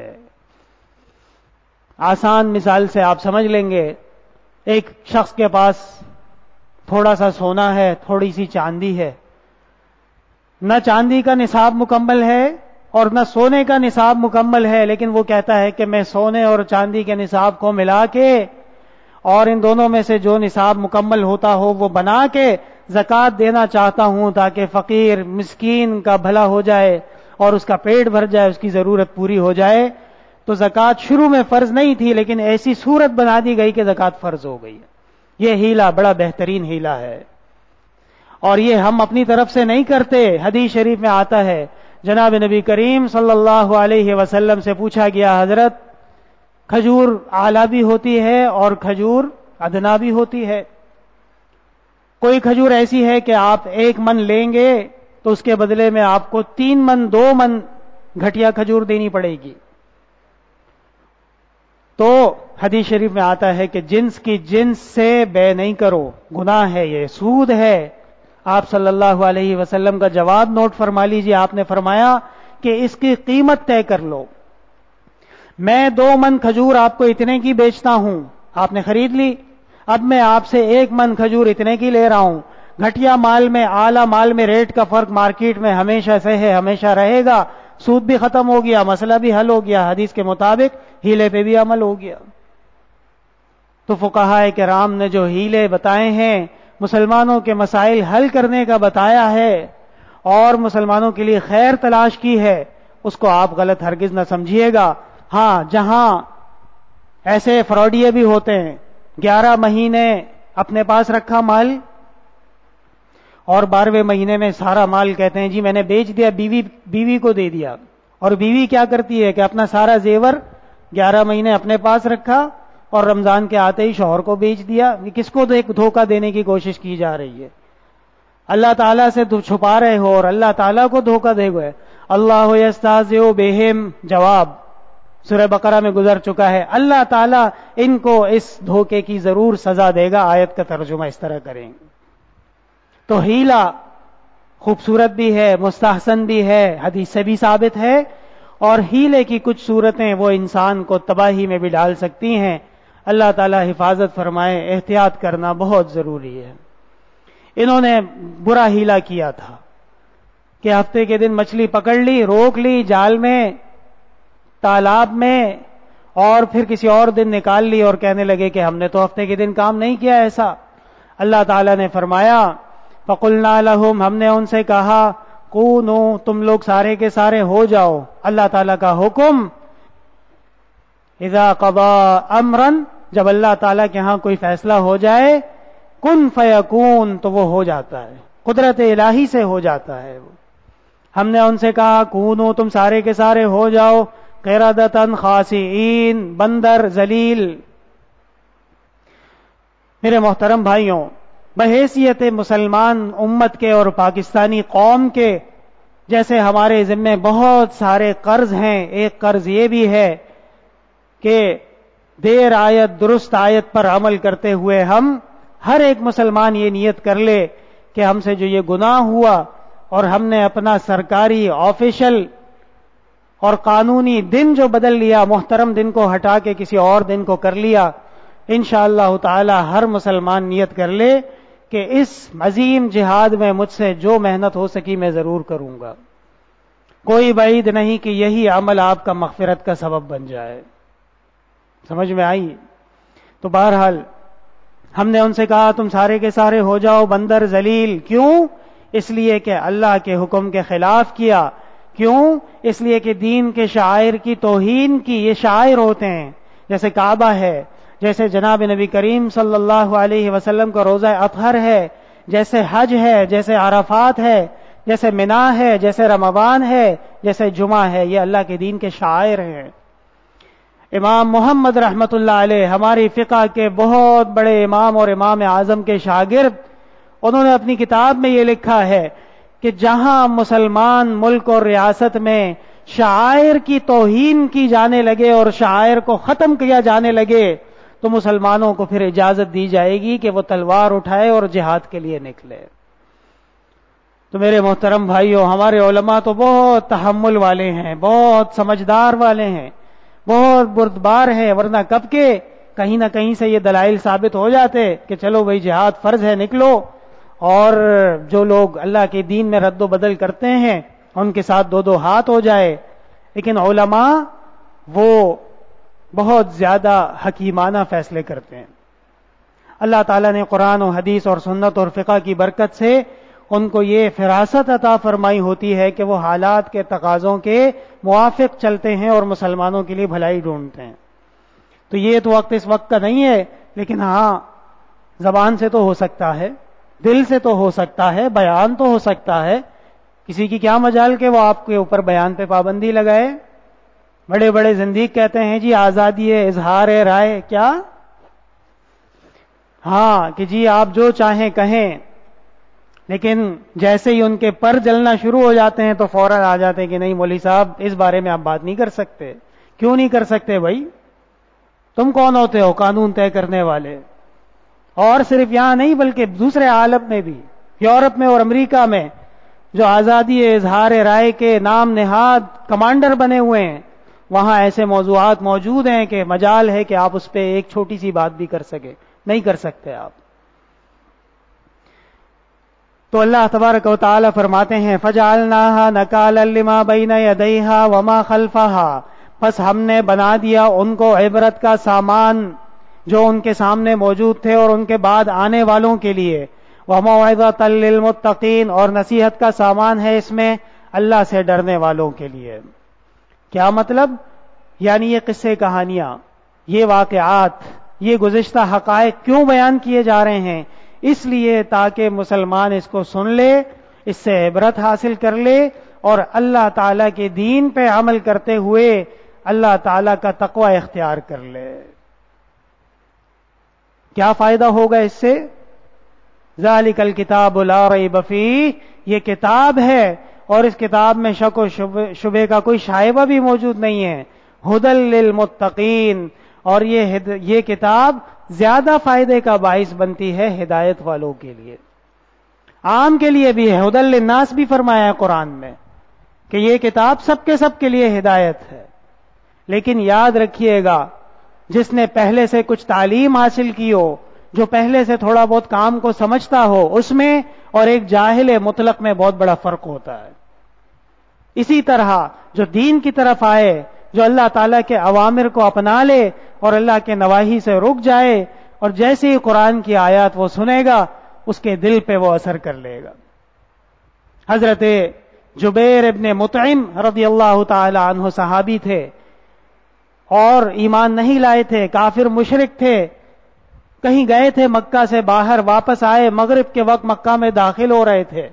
آسان مثال سے آپ سمجھ لیں گے، ایک شخص کے پاس تھوڑا سا سونا ہے، تھوڑی سی چاندی ہے، نہ چاندی کا نصاب مکمل ہے اور نہ سونے کا نصاب مکمل ہے، لیکن وہ کہتا ہے کہ میں سونے اور چاندی کے نصاب کو ملا کے اور ان دونوں میں سے جو نصاب مکمل ہوتا ہو وہ بنا کے زکوٰۃ دینا چاہتا ہوں تاکہ فقیر مسکین کا بھلا ہو جائے اور اس کا پیٹ بھر جائے، اس کی ضرورت پوری ہو جائے۔ تو زکوٰۃ شروع میں فرض نہیں تھی، لیکن ایسی صورت بنا دی گئی کہ زکوٰۃ فرض ہو گئی۔ یہ ہیلہ بڑا بہترین ہیلہ ہے اور یہ ہم اپنی طرف سے نہیں کرتے۔ حدیث شریف میں آتا ہے، جناب نبی کریم صلی اللہ علیہ وسلم سے پوچھا گیا، حضرت کھجور اعلیٰ بھی ہوتی ہے اور کھجور ادنا بھی ہوتی ہے، کوئی کھجور ایسی ہے کہ آپ ایک من لیں گے تو اس کے بدلے میں آپ کو تین من دو من گھٹیا کھجور دینی پڑے گی۔ تو حدیث شریف میں آتا ہے کہ جنس کی جنس سے بے نہیں کرو، گناہ ہے، یہ سود ہے۔ آپ صلی اللہ علیہ وسلم کا جواب نوٹ فرما لیجیے، آپ نے فرمایا کہ اس کی قیمت طے کر لو۔ میں دو من کھجور آپ کو اتنے کی بیچتا ہوں، آپ نے خرید لی، اب میں آپ سے ایک من کھجور اتنے کی لے رہا ہوں۔ گھٹیا مال میں اعلی مال میں ریٹ کا فرق مارکیٹ میں ہمیشہ سے ہے، ہمیشہ رہے گا، سود بھی ختم ہو گیا، مسئلہ بھی حل ہو گیا، حدیث کے مطابق ہیلے پہ بھی عمل ہو گیا۔ تو فقہاء کرام نے جو ہیلے بتائے ہیں، مسلمانوں کے مسائل حل کرنے کا بتایا ہے اور مسلمانوں کے لیے خیر تلاش کی ہے، اس کو آپ غلط ہرگز نہ سمجھیے گا۔ ہاں، جہاں ایسے فراڈیے بھی ہوتے ہیں، گیارہ مہینے اپنے پاس رکھا مال اور بارہویں مہینے میں سارا مال کہتے ہیں جی میں نے بیچ دیا، بیوی بیوی کو دے دیا، اور بیوی کیا کرتی ہے کہ اپنا سارا زیور گیارہ مہینے اپنے پاس رکھا اور رمضان کے آتے ہی شوہر کو بیچ دیا۔ کس کو دھوکہ دینے کی کوشش کی جا رہی ہے؟ اللہ تعالیٰ سے چھپا رہے ہو اور اللہ تعالیٰ کو دھوکہ دے گئے۔ اللہ یستہزئ بہم، جواب سورہ بقرہ میں گزر چکا ہے، اللہ تعالیٰ ان کو اس دھوکے کی ضرور سزا دے گا۔ آیت کا ترجمہ اس طرح کریں گے۔ تو ہیلہ خوبصورت بھی ہے، مستحسن بھی ہے، حدیث سے بھی ثابت ہے، اور ہیلے کی کچھ صورتیں وہ انسان کو تباہی میں بھی ڈال سکتی ہیں۔ اللہ تعالیٰ حفاظت فرمائے، احتیاط کرنا بہت ضروری ہے۔ انہوں نے برا ہیلہ کیا تھا کہ ہفتے کے دن مچھلی پکڑ لی، روک لی جال میں، تالاب میں، اور پھر کسی اور دن نکال لی اور کہنے لگے کہ ہم نے تو ہفتے کے دن کام نہیں کیا ایسا۔ اللہ تعالیٰ نے فرمایا فَقُلْنَا لَهُمْ، ہم نے ان سے کہا کونوا، تم لوگ سارے کے سارے ہو جاؤ۔ اللہ تعالیٰ کا حکم، اذا قضا امرا، جب اللہ تعالیٰ کے ہاں کوئی فیصلہ ہو جائے، کن فیکون، تو وہ ہو جاتا ہے، قدرت الہی سے ہو جاتا ہے وہ۔ ہم نے ان سے کہا کونو، تم سارے کے سارے ہو جاؤ قردۃ خاسئین، بندر ذلیل۔ میرے محترم بھائیوں، بحیثیت مسلمان امت کے اور پاکستانی قوم کے، جیسے ہمارے ذمے بہت سارے قرض ہیں، ایک قرض یہ بھی ہے کہ دیر آیت درست آیت پر عمل کرتے ہوئے ہم ہر ایک مسلمان یہ نیت کر لے کہ ہم سے جو یہ گناہ ہوا اور ہم نے اپنا سرکاری آفیشل اور قانونی دن جو بدل لیا، محترم دن کو ہٹا کے کسی اور دن کو کر لیا، انشاءاللہ تعالی ہر مسلمان نیت کر لے کہ اس عظیم جہاد میں مجھ سے جو محنت ہو سکی میں ضرور کروں گا۔ کوئی بعید نہیں کہ یہی عمل آپ کا مغفرت کا سبب بن جائے۔ سمجھ میں آئی؟ تو بہرحال ہم نے ان سے کہا تم سارے کے سارے ہو جاؤ بندر ذلیل۔ کیوں؟ اس لیے کہ اللہ کے حکم کے خلاف کیا۔ کیوں؟ اس لیے کہ دین کے شعائر کی توہین کی۔ یہ شعائر ہوتے ہیں، جیسے کعبہ ہے، جیسے جناب نبی کریم صلی اللہ علیہ وسلم کا روزہ اطہر ہے، جیسے حج ہے، جیسے عرفات ہے، جیسے منا ہے، جیسے رمضان ہے، جیسے جمعہ ہے، یہ اللہ کے دین کے شعائر ہیں۔ امام محمد رحمت اللہ علیہ ہماری فقہ کے بہت بڑے امام اور امام اعظم کے شاگرد، انہوں نے اپنی کتاب میں یہ لکھا ہے کہ جہاں مسلمان ملک اور ریاست میں شعائر کی توہین کی جانے لگے اور شعائر کو ختم کیا جانے لگے تو مسلمانوں کو پھر اجازت دی جائے گی کہ وہ تلوار اٹھائے اور جہاد کے لیے نکلے۔ تو میرے محترم بھائیوں، ہمارے علماء تو بہت تحمل والے ہیں، بہت سمجھدار والے ہیں، بہت بردبار ہیں، ورنہ کب کے کہیں نہ کہیں سے یہ دلائل ثابت ہو جاتے کہ چلو بھائی جہاد فرض ہے، نکلو، اور جو لوگ اللہ کے دین میں رد و بدل کرتے ہیں ان کے ساتھ دو دو ہاتھ ہو جائے۔ لیکن علماء وہ بہت زیادہ حکیمانہ فیصلے کرتے ہیں۔ اللہ تعالیٰ نے قرآن و حدیث اور سنت اور فقہ کی برکت سے ان کو یہ فراست عطا فرمائی ہوتی ہے کہ وہ حالات کے تقاضوں کے موافق چلتے ہیں اور مسلمانوں کے لیے بھلائی ڈھونڈتے ہیں۔ تو یہ تو وقت اس وقت کا نہیں ہے، لیکن ہاں زبان سے تو ہو سکتا ہے، دل سے تو ہو سکتا ہے، بیان تو ہو سکتا ہے۔ کسی کی کیا مجال کہ وہ آپ کے اوپر بیان پہ پابندی لگائے؟ بڑے بڑے زندیق کہتے ہیں جی آزادی ہے، اظہار رائے، کیا؟ ہاں کہ جی آپ جو چاہیں کہیں، لیکن جیسے ہی ان کے پر جلنا شروع ہو جاتے ہیں تو فوراً آ جاتے ہیں کہ نہیں مولوی صاحب اس بارے میں آپ بات نہیں کر سکتے۔ کیوں نہیں کر سکتے بھائی؟ تم کون ہوتے ہو قانون طے کرنے والے؟ اور صرف یہاں نہیں بلکہ دوسرے عالم میں بھی، یورپ میں اور امریکہ میں جو آزادی اظہار رائے کے نام نہاد کمانڈر بنے ہوئے ہیں، وہاں ایسے موضوعات موجود ہیں کہ مجال ہے کہ آپ اس پہ ایک چھوٹی سی بات بھی کر سکے، نہیں کر سکتے آپ۔ تو اللہ تبارک و تعالی فرماتے ہیں فَجَعَلْنَاهَا نَكَالًا لِمَا بَيْنَ يَدَيْهَا وَمَا خَلْفَهَا، پس ہم نے بنا دیا ان کو عبرت کا سامان جو ان کے سامنے موجود تھے اور ان کے بعد آنے والوں کے لیے، وَمَوْعِظَةً لِّلْمُتَّقِينَ، اور نصیحت کا سامان ہے اس میں اللہ سے ڈرنے والوں کے لیے۔ کیا مطلب؟ یعنی یہ قصے کہانیاں، یہ واقعات، یہ گزشتہ حقائق کیوں بیان کیے جا رہے ہیں؟ اس لیے تاکہ مسلمان اس کو سن لے، اس سے عبرت حاصل کر لے اور اللہ تعالی کے دین پہ عمل کرتے ہوئے اللہ تعالی کا تقوی اختیار کر لے۔ کیا فائدہ ہوگا اس سے؟ ذالک الکتاب لا ریب فیہ، یہ کتاب ہے اور اس کتاب میں شک و شبہ کا کوئی شائبہ بھی موجود نہیں ہے۔ ھدی للمتقین، اور یہ یہ کتاب زیادہ فائدے کا باعث بنتی ہے ہدایت والوں کے لیے، عام کے لیے بھی ہے۔ ھدی للناس بھی فرمایا ہے قرآن میں کہ یہ کتاب سب کے سب کے لیے ہدایت ہے۔ لیکن یاد رکھیے گا، جس نے پہلے سے کچھ تعلیم حاصل کی ہو، جو پہلے سے تھوڑا بہت کام کو سمجھتا ہو، اس میں اور ایک جاہل مطلق میں بہت بڑا فرق ہوتا ہے۔ اسی طرح جو دین کی طرف آئے، جو اللہ تعالیٰ کے اوامر کو اپنا لے اور اللہ کے نواہی سے رک جائے، اور جیسے ہی قرآن کی آیات وہ سنے گا اس کے دل پہ وہ اثر کر لے گا۔ حضرت جبیر ابن مطعم رضی اللہ تعالی عنہ صحابی تھے اور ایمان نہیں لائے تھے، کافر مشرک تھے، کہیں گئے تھے مکہ سے باہر، واپس آئے، مغرب کے وقت مکہ میں داخل ہو رہے تھے،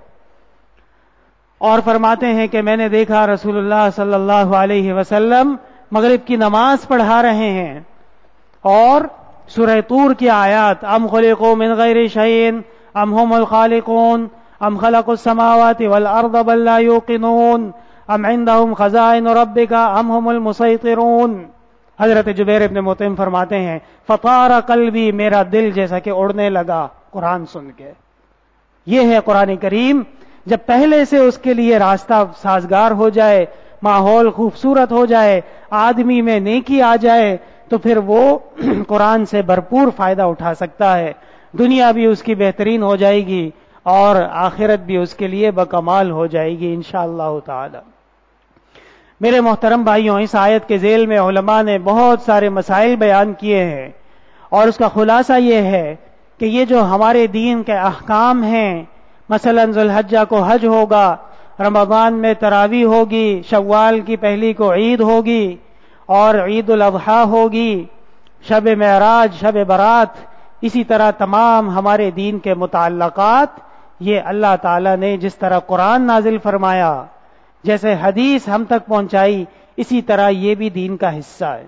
اور فرماتے ہیں کہ میں نے دیکھا رسول اللہ صلی اللہ علیہ وسلم مغرب کی نماز پڑھا رہے ہیں، اور سورہ طور کی آیات ام خلقوا من غیر شیء ام هم الخالقون ام خلقوا السماوات والارض بل لا یوقنون ام عندهم خزائن ربک ام هم المسیطرون۔ حضرت جبیر ابن مطعم فرماتے ہیں فطار قلبی، میرا دل جیسا کہ اڑنے لگا قرآن سن کے۔ یہ ہے قرآن کریم، جب پہلے سے اس کے لیے راستہ سازگار ہو جائے، ماحول خوبصورت ہو جائے، آدمی میں نیکی آ جائے، تو پھر وہ قرآن سے بھرپور فائدہ اٹھا سکتا ہے، دنیا بھی اس کی بہترین ہو جائے گی اور آخرت بھی اس کے لیے بکمال ہو جائے گی انشاءاللہ تعالی۔ میرے محترم بھائیوں، اس آیت کے ذیل میں علماء نے بہت سارے مسائل بیان کیے ہیں، اور اس کا خلاصہ یہ ہے کہ یہ جو ہمارے دین کے احکام ہیں، مثلا ذوالحجہ کو حج ہوگا، رمضان میں تراویح ہوگی، شوال کی پہلی کو عید ہوگی، اور عید الاضحیٰ ہوگی، شب معراج، شب برات، اسی طرح تمام ہمارے دین کے متعلقات یہ اللہ تعالیٰ نے جس طرح قرآن نازل فرمایا، جیسے حدیث ہم تک پہنچائی، اسی طرح یہ بھی دین کا حصہ ہے۔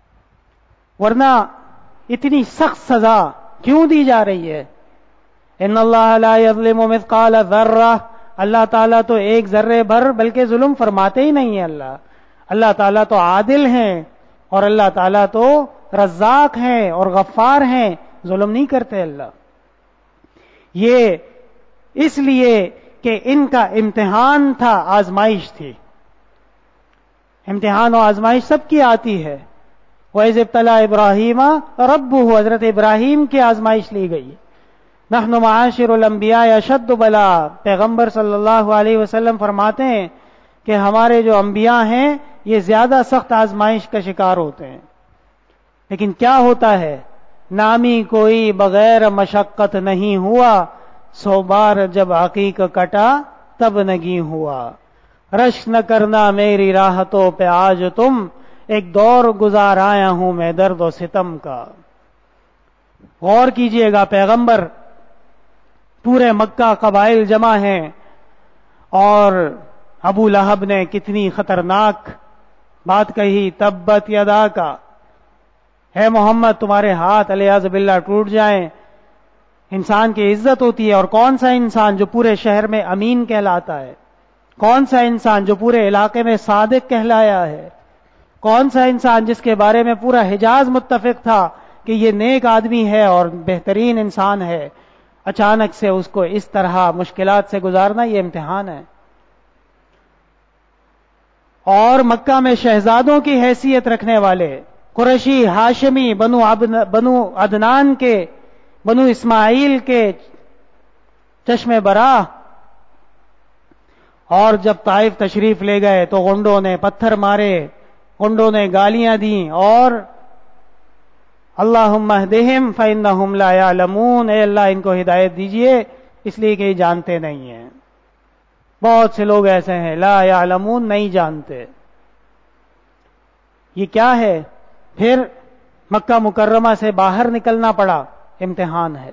ورنہ اتنی سخت سزا کیوں دی جا رہی ہے؟ ان اللہ لا یظلم مثقال ذرہ، اللہ تعالیٰ تو ایک ذرے بھر بلکہ ظلم فرماتے ہی نہیں ہے۔ اللہ اللہ تعالیٰ تو عادل ہیں، اور اللہ تعالیٰ تو رزاق ہیں اور غفار ہیں، ظلم نہیں کرتے اللہ۔ یہ اس لیے کہ ان کا امتحان تھا، آزمائش تھی۔ امتحان و آزمائش سب کی آتی ہے۔ وَإِذِ ابْتَلَىٰ إِبْرَاهِيمَ رَبُّهُ، حضرت ابراہیم کی آزمائش لی گئی۔ نحن معاشر الانبیاء اشد بلا، پیغمبر صلی اللہ علیہ وسلم فرماتے ہیں کہ ہمارے جو انبیاء ہیں یہ زیادہ سخت آزمائش کا شکار ہوتے ہیں۔ لیکن کیا ہوتا ہے؟ نامی کوئی بغیر مشقت نہیں ہوا، سو بار جب عقیق کٹا تب نگی ہوا، رش نہ کرنا میری راحتوں پہ آج تم، ایک دور گزار آیا ہوں میں درد و ستم کا۔ غور کیجئے گا، پیغمبر پورے مکہ قبائل جمع ہیں، اور ابو لہب نے کتنی خطرناک بات کہی، تبت یدا کا، ہے محمد تمہارے ہاتھ الیاذ باللہ ٹوٹ جائیں۔ انسان کی عزت ہوتی ہے، اور کون سا انسان جو پورے شہر میں امین کہلاتا ہے؟ کون سا انسان جو پورے علاقے میں صادق کہلایا ہے؟ کون سا انسان جس کے بارے میں پورا حجاز متفق تھا کہ یہ نیک آدمی ہے اور بہترین انسان ہے، اچانک سے اس کو اس طرح مشکلات سے گزارنا، یہ امتحان ہے۔ اور مکہ میں شہزادوں کی حیثیت رکھنے والے قریشی، ہاشمی، بنو بنو عدنان کے، بنو اسماعیل کے چشم براہ، اور جب طائف تشریف لے گئے تو غنڈوں نے پتھر مارے، غنڈوں نے گالیاں دیں، اور اللہم اہدہم فإنہم لا یعلمون، اے اللہ ان کو ہدایت دیجئے اس لیے کہ یہ جانتے نہیں ہیں۔ بہت سے لوگ ایسے ہیں لا یعلمون، نہیں جانتے۔ یہ کیا ہے؟ پھر مکہ مکرمہ سے باہر نکلنا پڑا، امتحان ہے۔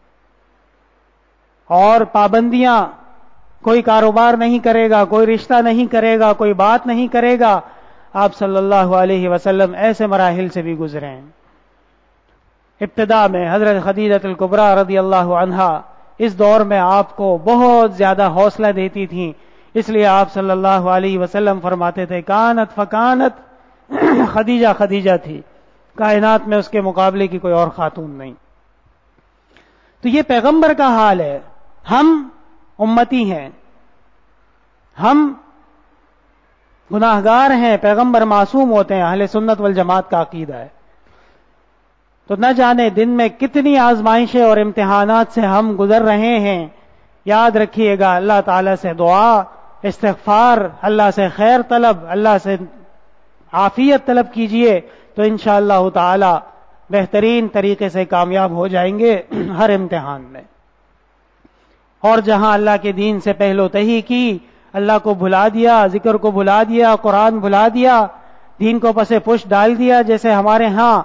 اور پابندیاں، کوئی کاروبار نہیں کرے گا، کوئی رشتہ نہیں کرے گا، کوئی بات نہیں کرے گا۔ آپ صلی اللہ علیہ وسلم ایسے مراحل سے بھی گزرے ہیں۔ ابتدا میں حضرت خدیجہ الکبریٰ رضی اللہ عنہا اس دور میں آپ کو بہت زیادہ حوصلہ دیتی تھیں، اس لیے آپ صلی اللہ علیہ وسلم فرماتے تھے کانت فکانت، خدیجہ خدیجہ تھی، کائنات میں اس کے مقابلے کی کوئی اور خاتون نہیں۔ تو یہ پیغمبر کا حال ہے۔ ہم امتی ہیں، ہم گناہگار ہیں، پیغمبر معصوم ہوتے ہیں، اہل سنت والجماعت کا عقیدہ ہے۔ تو نہ جانے دن میں کتنی آزمائشیں اور امتحانات سے ہم گزر رہے ہیں۔ یاد رکھیے گا، اللہ تعالیٰ سے دعا، استغفار، اللہ سے خیر طلب، اللہ سے عافیت طلب کیجئے، تو انشاءاللہ تعالی بہترین طریقے سے کامیاب ہو جائیں گے ہر امتحان میں۔ اور جہاں اللہ کے دین سے پہلو تہی کی، اللہ کو بھلا دیا، ذکر کو بھلا دیا، قرآن بھلا دیا، دین کو پس پش ڈال دیا، جیسے ہمارے ہاں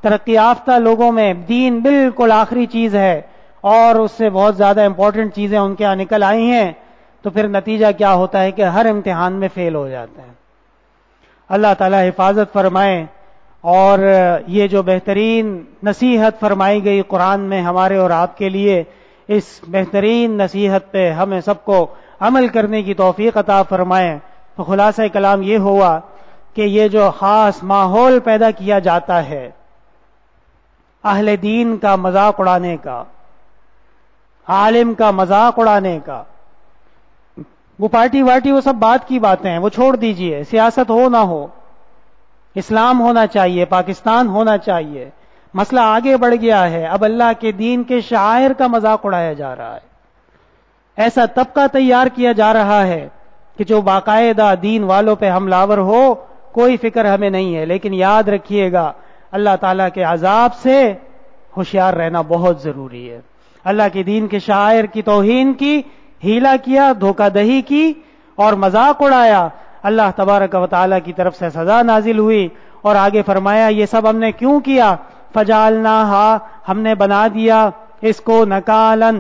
ترقی یافتہ لوگوں میں دین بالکل آخری چیز ہے اور اس سے بہت زیادہ امپورٹنٹ چیزیں ان کے یہاں نکل آئی ہیں، تو پھر نتیجہ کیا ہوتا ہے کہ ہر امتحان میں فیل ہو جاتے ہیں۔ اللہ تعالی حفاظت فرمائے۔ اور یہ جو بہترین نصیحت فرمائی گئی قرآن میں ہمارے اور آپ کے لیے، اس بہترین نصیحت پہ ہمیں سب کو عمل کرنے کی توفیق عطا فرمائے۔ تو خلاصہ کلام یہ ہوا کہ یہ جو خاص ماحول پیدا کیا جاتا ہے اہل دین کا مذاق اڑانے کا، عالم کا مذاق اڑانے کا، وہ پارٹی وارٹی وہ سب بات کی باتیں ہیں، وہ چھوڑ دیجئے۔ سیاست ہو نہ ہو، اسلام ہونا چاہیے، پاکستان ہونا چاہیے۔ مسئلہ آگے بڑھ گیا ہے، اب اللہ کے دین کے شعائر کا مذاق اڑایا جا رہا ہے۔ ایسا طبقہ تیار کیا جا رہا ہے کہ جو باقاعدہ دین والوں پہ حملہ آور ہو، کوئی فکر ہمیں نہیں ہے، لیکن یاد رکھیے گا اللہ تعالیٰ کے عذاب سے ہوشیار رہنا بہت ضروری ہے۔ اللہ کے دین کے شاعر کی توہین کی، ہیلا کیا، دھوکہ دہی کی اور مذاق اڑایا، اللہ تبارک و تعالیٰ کی طرف سے سزا نازل ہوئی۔ اور آگے فرمایا یہ سب ہم نے کیوں کیا؟ فجعلناہا، ہم نے بنا دیا اس کو نکالن،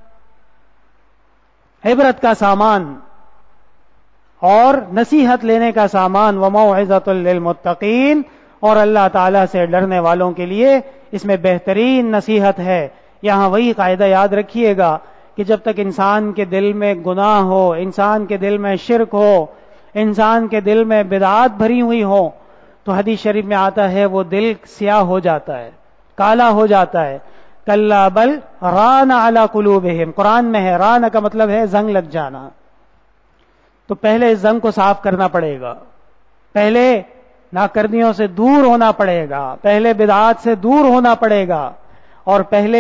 عبرت کا سامان اور نصیحت لینے کا سامان، وموعظۃ للمتقین، اور اللہ تعالیٰ سے ڈرنے والوں کے لیے اس میں بہترین نصیحت ہے۔ یہاں وہی قاعدہ یاد رکھیے گا کہ جب تک انسان کے دل میں گناہ ہو، انسان کے دل میں شرک ہو، انسان کے دل میں بدعات بھری ہوئی ہو، تو حدیث شریف میں آتا ہے وہ دل سیاہ ہو جاتا ہے، کالا ہو جاتا ہے۔ کلا بل ران علی قلوبہم، قرآن میں ہے، ران کا مطلب ہے زنگ لگ جانا۔ تو پہلے اس زنگ کو صاف کرنا پڑے گا، پہلے ناکردیوں سے دور ہونا پڑے گا، پہلے بدعات سے دور ہونا پڑے گا، اور پہلے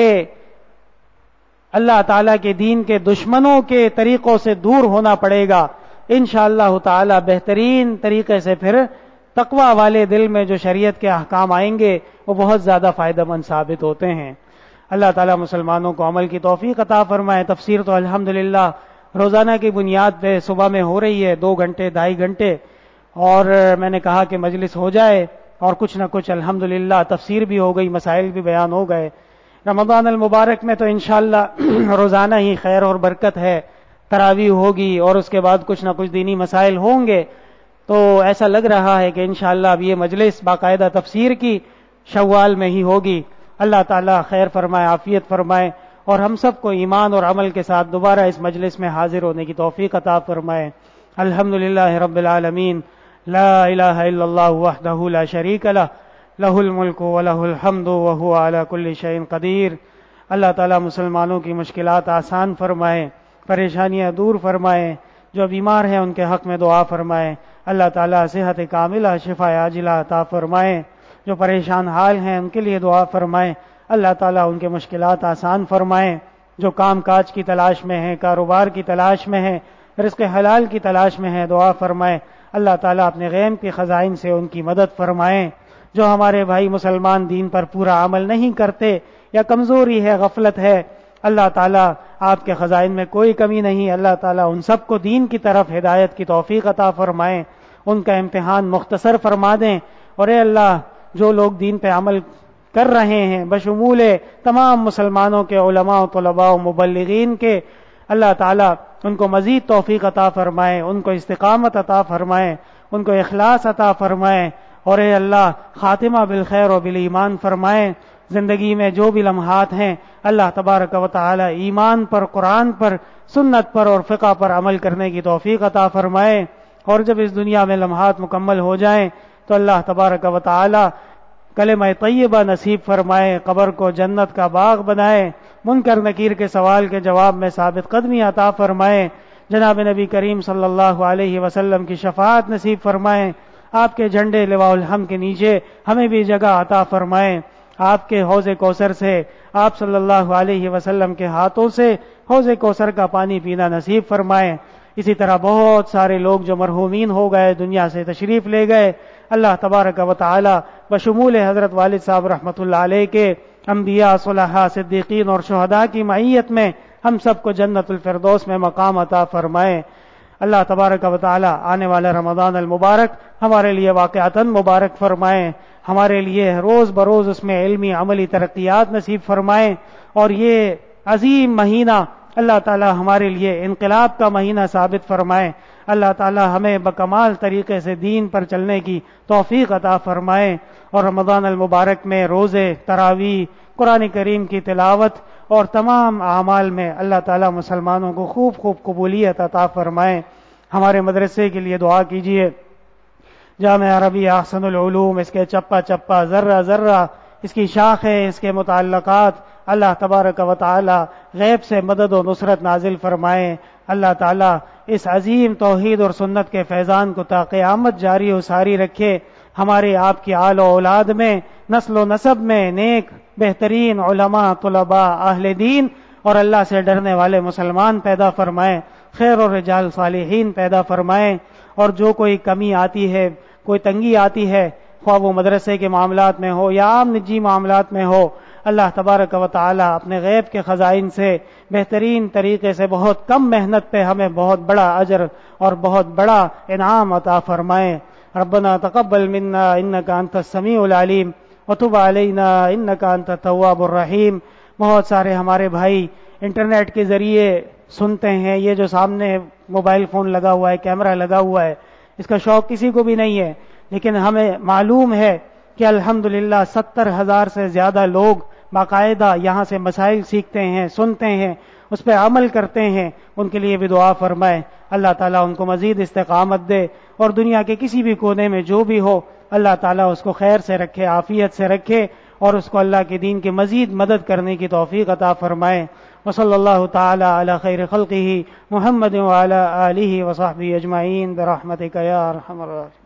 اللہ تعالیٰ کے دین کے دشمنوں کے طریقوں سے دور ہونا پڑے گا۔ انشاءاللہ تعالی بہترین طریقے سے پھر تقوی والے دل میں جو شریعت کے احکام آئیں گے وہ بہت زیادہ فائدہ مند ثابت ہوتے ہیں۔ اللہ تعالیٰ مسلمانوں کو عمل کی توفیق عطا فرمائے۔ تفسیر تو الحمدللہ روزانہ کی بنیاد پہ صبح میں ہو رہی ہے، دو گھنٹے ڈھائی گھنٹے، اور میں نے کہا کہ مجلس ہو جائے اور کچھ نہ کچھ الحمدللہ تفسیر بھی ہو گئی، مسائل بھی بیان ہو گئے۔ رمضان المبارک میں تو انشاءاللہ روزانہ ہی خیر اور برکت ہے، تراویح ہوگی اور اس کے بعد کچھ نہ کچھ دینی مسائل ہوں گے، تو ایسا لگ رہا ہے کہ انشاءاللہ اب یہ مجلس باقاعدہ تفسیر کی شوال میں ہی ہوگی۔ اللہ تعالیٰ خیر فرمائے، عافیت فرمائے، اور ہم سب کو ایمان اور عمل کے ساتھ دوبارہ اس مجلس میں حاضر ہونے کی توفیق عطا فرمائے۔ الحمدللہ رب العالمین، لا الہ الا اللہ وحدہ لا شریک لہ، لہ الملک ولہ الحمد وہو علی کل شیء قدیر۔ اللہ تعالیٰ مسلمانوں کی مشکلات آسان فرمائے، پریشانیاں دور فرمائے، جو بیمار ہیں ان کے حق میں دعا فرمائے۔ اللہ تعالیٰ صحت کاملہ، شفا عاجلہ عطا فرمائے۔ جو پریشان حال ہیں ان کے لیے دعا فرمائے، اللہ تعالیٰ ان کے مشکلات آسان فرمائے۔ جو کام کاج کی تلاش میں ہیں، کاروبار کی تلاش میں ہیں، رزق حلال کی تلاش میں ہیں، دعا فرمائے۔ اللہ تعالیٰ اپنے غیم کے خزائن سے ان کی مدد فرمائے۔ جو ہمارے بھائی مسلمان دین پر پورا عمل نہیں کرتے یا کمزوری ہے، غفلت ہے، اللہ تعالیٰ آپ کے خزائن میں کوئی کمی نہیں، اللہ تعالیٰ ان سب کو دین کی طرف ہدایت کی توفیق عطا فرمائیں، ان کا امتحان مختصر فرما دیں۔ اور اے اللہ، جو لوگ دین پہ عمل کر رہے ہیں بشمول تمام مسلمانوں کے علماء و طلباء و مبلغین کے، اللہ تعالیٰ ان کو مزید توفیق عطا فرمائے، ان کو استقامت عطا فرمائے، ان کو اخلاص عطا فرمائے، اور اے اللہ خاتمہ بالخیر و بالایمان فرمائے۔ زندگی میں جو بھی لمحات ہیں اللہ تبارک و تعالی ایمان پر، قرآن پر، سنت پر اور فقہ پر عمل کرنے کی توفیق عطا فرمائے، اور جب اس دنیا میں لمحات مکمل ہو جائیں تو اللہ تبارک و تعالی کلمہ طیبہ نصیب فرمائے، قبر کو جنت کا باغ بنائے، منکر نکیر کے سوال کے جواب میں ثابت قدمی عطا فرمائے، جناب نبی کریم صلی اللہ علیہ وسلم کی شفاعت نصیب فرمائے، آپ کے جھنڈے لواء الحمد کے نیچے ہمیں بھی جگہ عطا فرمائے، آپ کے حوض کوثر سے، آپ صلی اللہ علیہ وسلم کے ہاتھوں سے حوض کوثر کا پانی پینا نصیب فرمائے۔ اسی طرح بہت سارے لوگ جو مرحومین ہو گئے، دنیا سے تشریف لے گئے، اللہ تبارک و تعالی بشمول حضرت والد صاحب رحمۃ اللہ علیہ کے انبیاء، صلحاء، صدیقین اور شہداء کی معیت میں ہم سب کو جنت الفردوس میں مقام عطا فرمائے۔ اللہ تبارک و تعالی آنے والا رمضان المبارک ہمارے لیے واقعتاً مبارک فرمائے، ہمارے لیے روز بروز اس میں علمی عملی ترقیات نصیب فرمائیں، اور یہ عظیم مہینہ اللہ تعالی ہمارے لیے انقلاب کا مہینہ ثابت فرمائیں۔ اللہ تعالی ہمیں بکمال طریقے سے دین پر چلنے کی توفیق عطا فرمائیں، اور رمضان المبارک میں روزے، تراویح، قرآن کریم کی تلاوت اور تمام اعمال میں اللہ تعالی مسلمانوں کو خوب خوب قبولیت عطا فرمائیں۔ ہمارے مدرسے کے لیے دعا کیجیے۔ جامعہ عربی احسن العلوم، اس کے چپا چپا، ذرہ ذرہ، اس کی شاخیں، اس کے متعلقات، اللہ تبارک و تعالی غیب سے مدد و نصرت نازل فرمائیں۔ اللہ تعالی اس عظیم توحید اور سنت کے فیضان کو تا قیامت جاری و ساری رکھے۔ ہمارے آپ کی آل و اولاد میں، نسل و نسب میں نیک بہترین علماء، طلباء، اہل دین اور اللہ سے ڈرنے والے مسلمان پیدا فرمائیں، خیر و رجال صالحین پیدا فرمائیں، اور جو کوئی کمی آتی ہے، کوئی تنگی آتی ہے، خواہ وہ مدرسے کے معاملات میں ہو یا عام نجی معاملات میں ہو، اللہ تبارک و تعالی اپنے غیب کے خزائن سے بہترین طریقے سے بہت کم محنت پہ ہمیں بہت بڑا اجر اور بہت بڑا انعام عطا فرمائیں۔ ربنا تقبل منا انك انت السميع العليم وتب علينا انك انت التواب الرحيم۔ بہت سارے ہمارے بھائی انٹرنیٹ کے ذریعے سنتے ہیں، یہ جو سامنے موبائل فون لگا ہوا ہے، کیمرہ لگا ہوا ہے، اس کا شوق کسی کو بھی نہیں ہے، لیکن ہمیں معلوم ہے کہ الحمدللہ ستر ہزار سے زیادہ لوگ باقاعدہ یہاں سے مسائل سیکھتے ہیں، سنتے ہیں، اس پہ عمل کرتے ہیں۔ ان کے لیے بھی دعا فرمائے، اللہ تعالیٰ ان کو مزید استقامت دے، اور دنیا کے کسی بھی کونے میں جو بھی ہو، اللہ تعالیٰ اس کو خیر سے رکھے، عافیت سے رکھے، اور اس کو اللہ کے دین کی مزید مدد کرنے کی توفیق عطا فرمائے۔ وصلی اللہ تعالی علی خیر خلقہ محمد وعلی آلہ وصحبہ اجمعین برحمتک یا ارحم الراحمین۔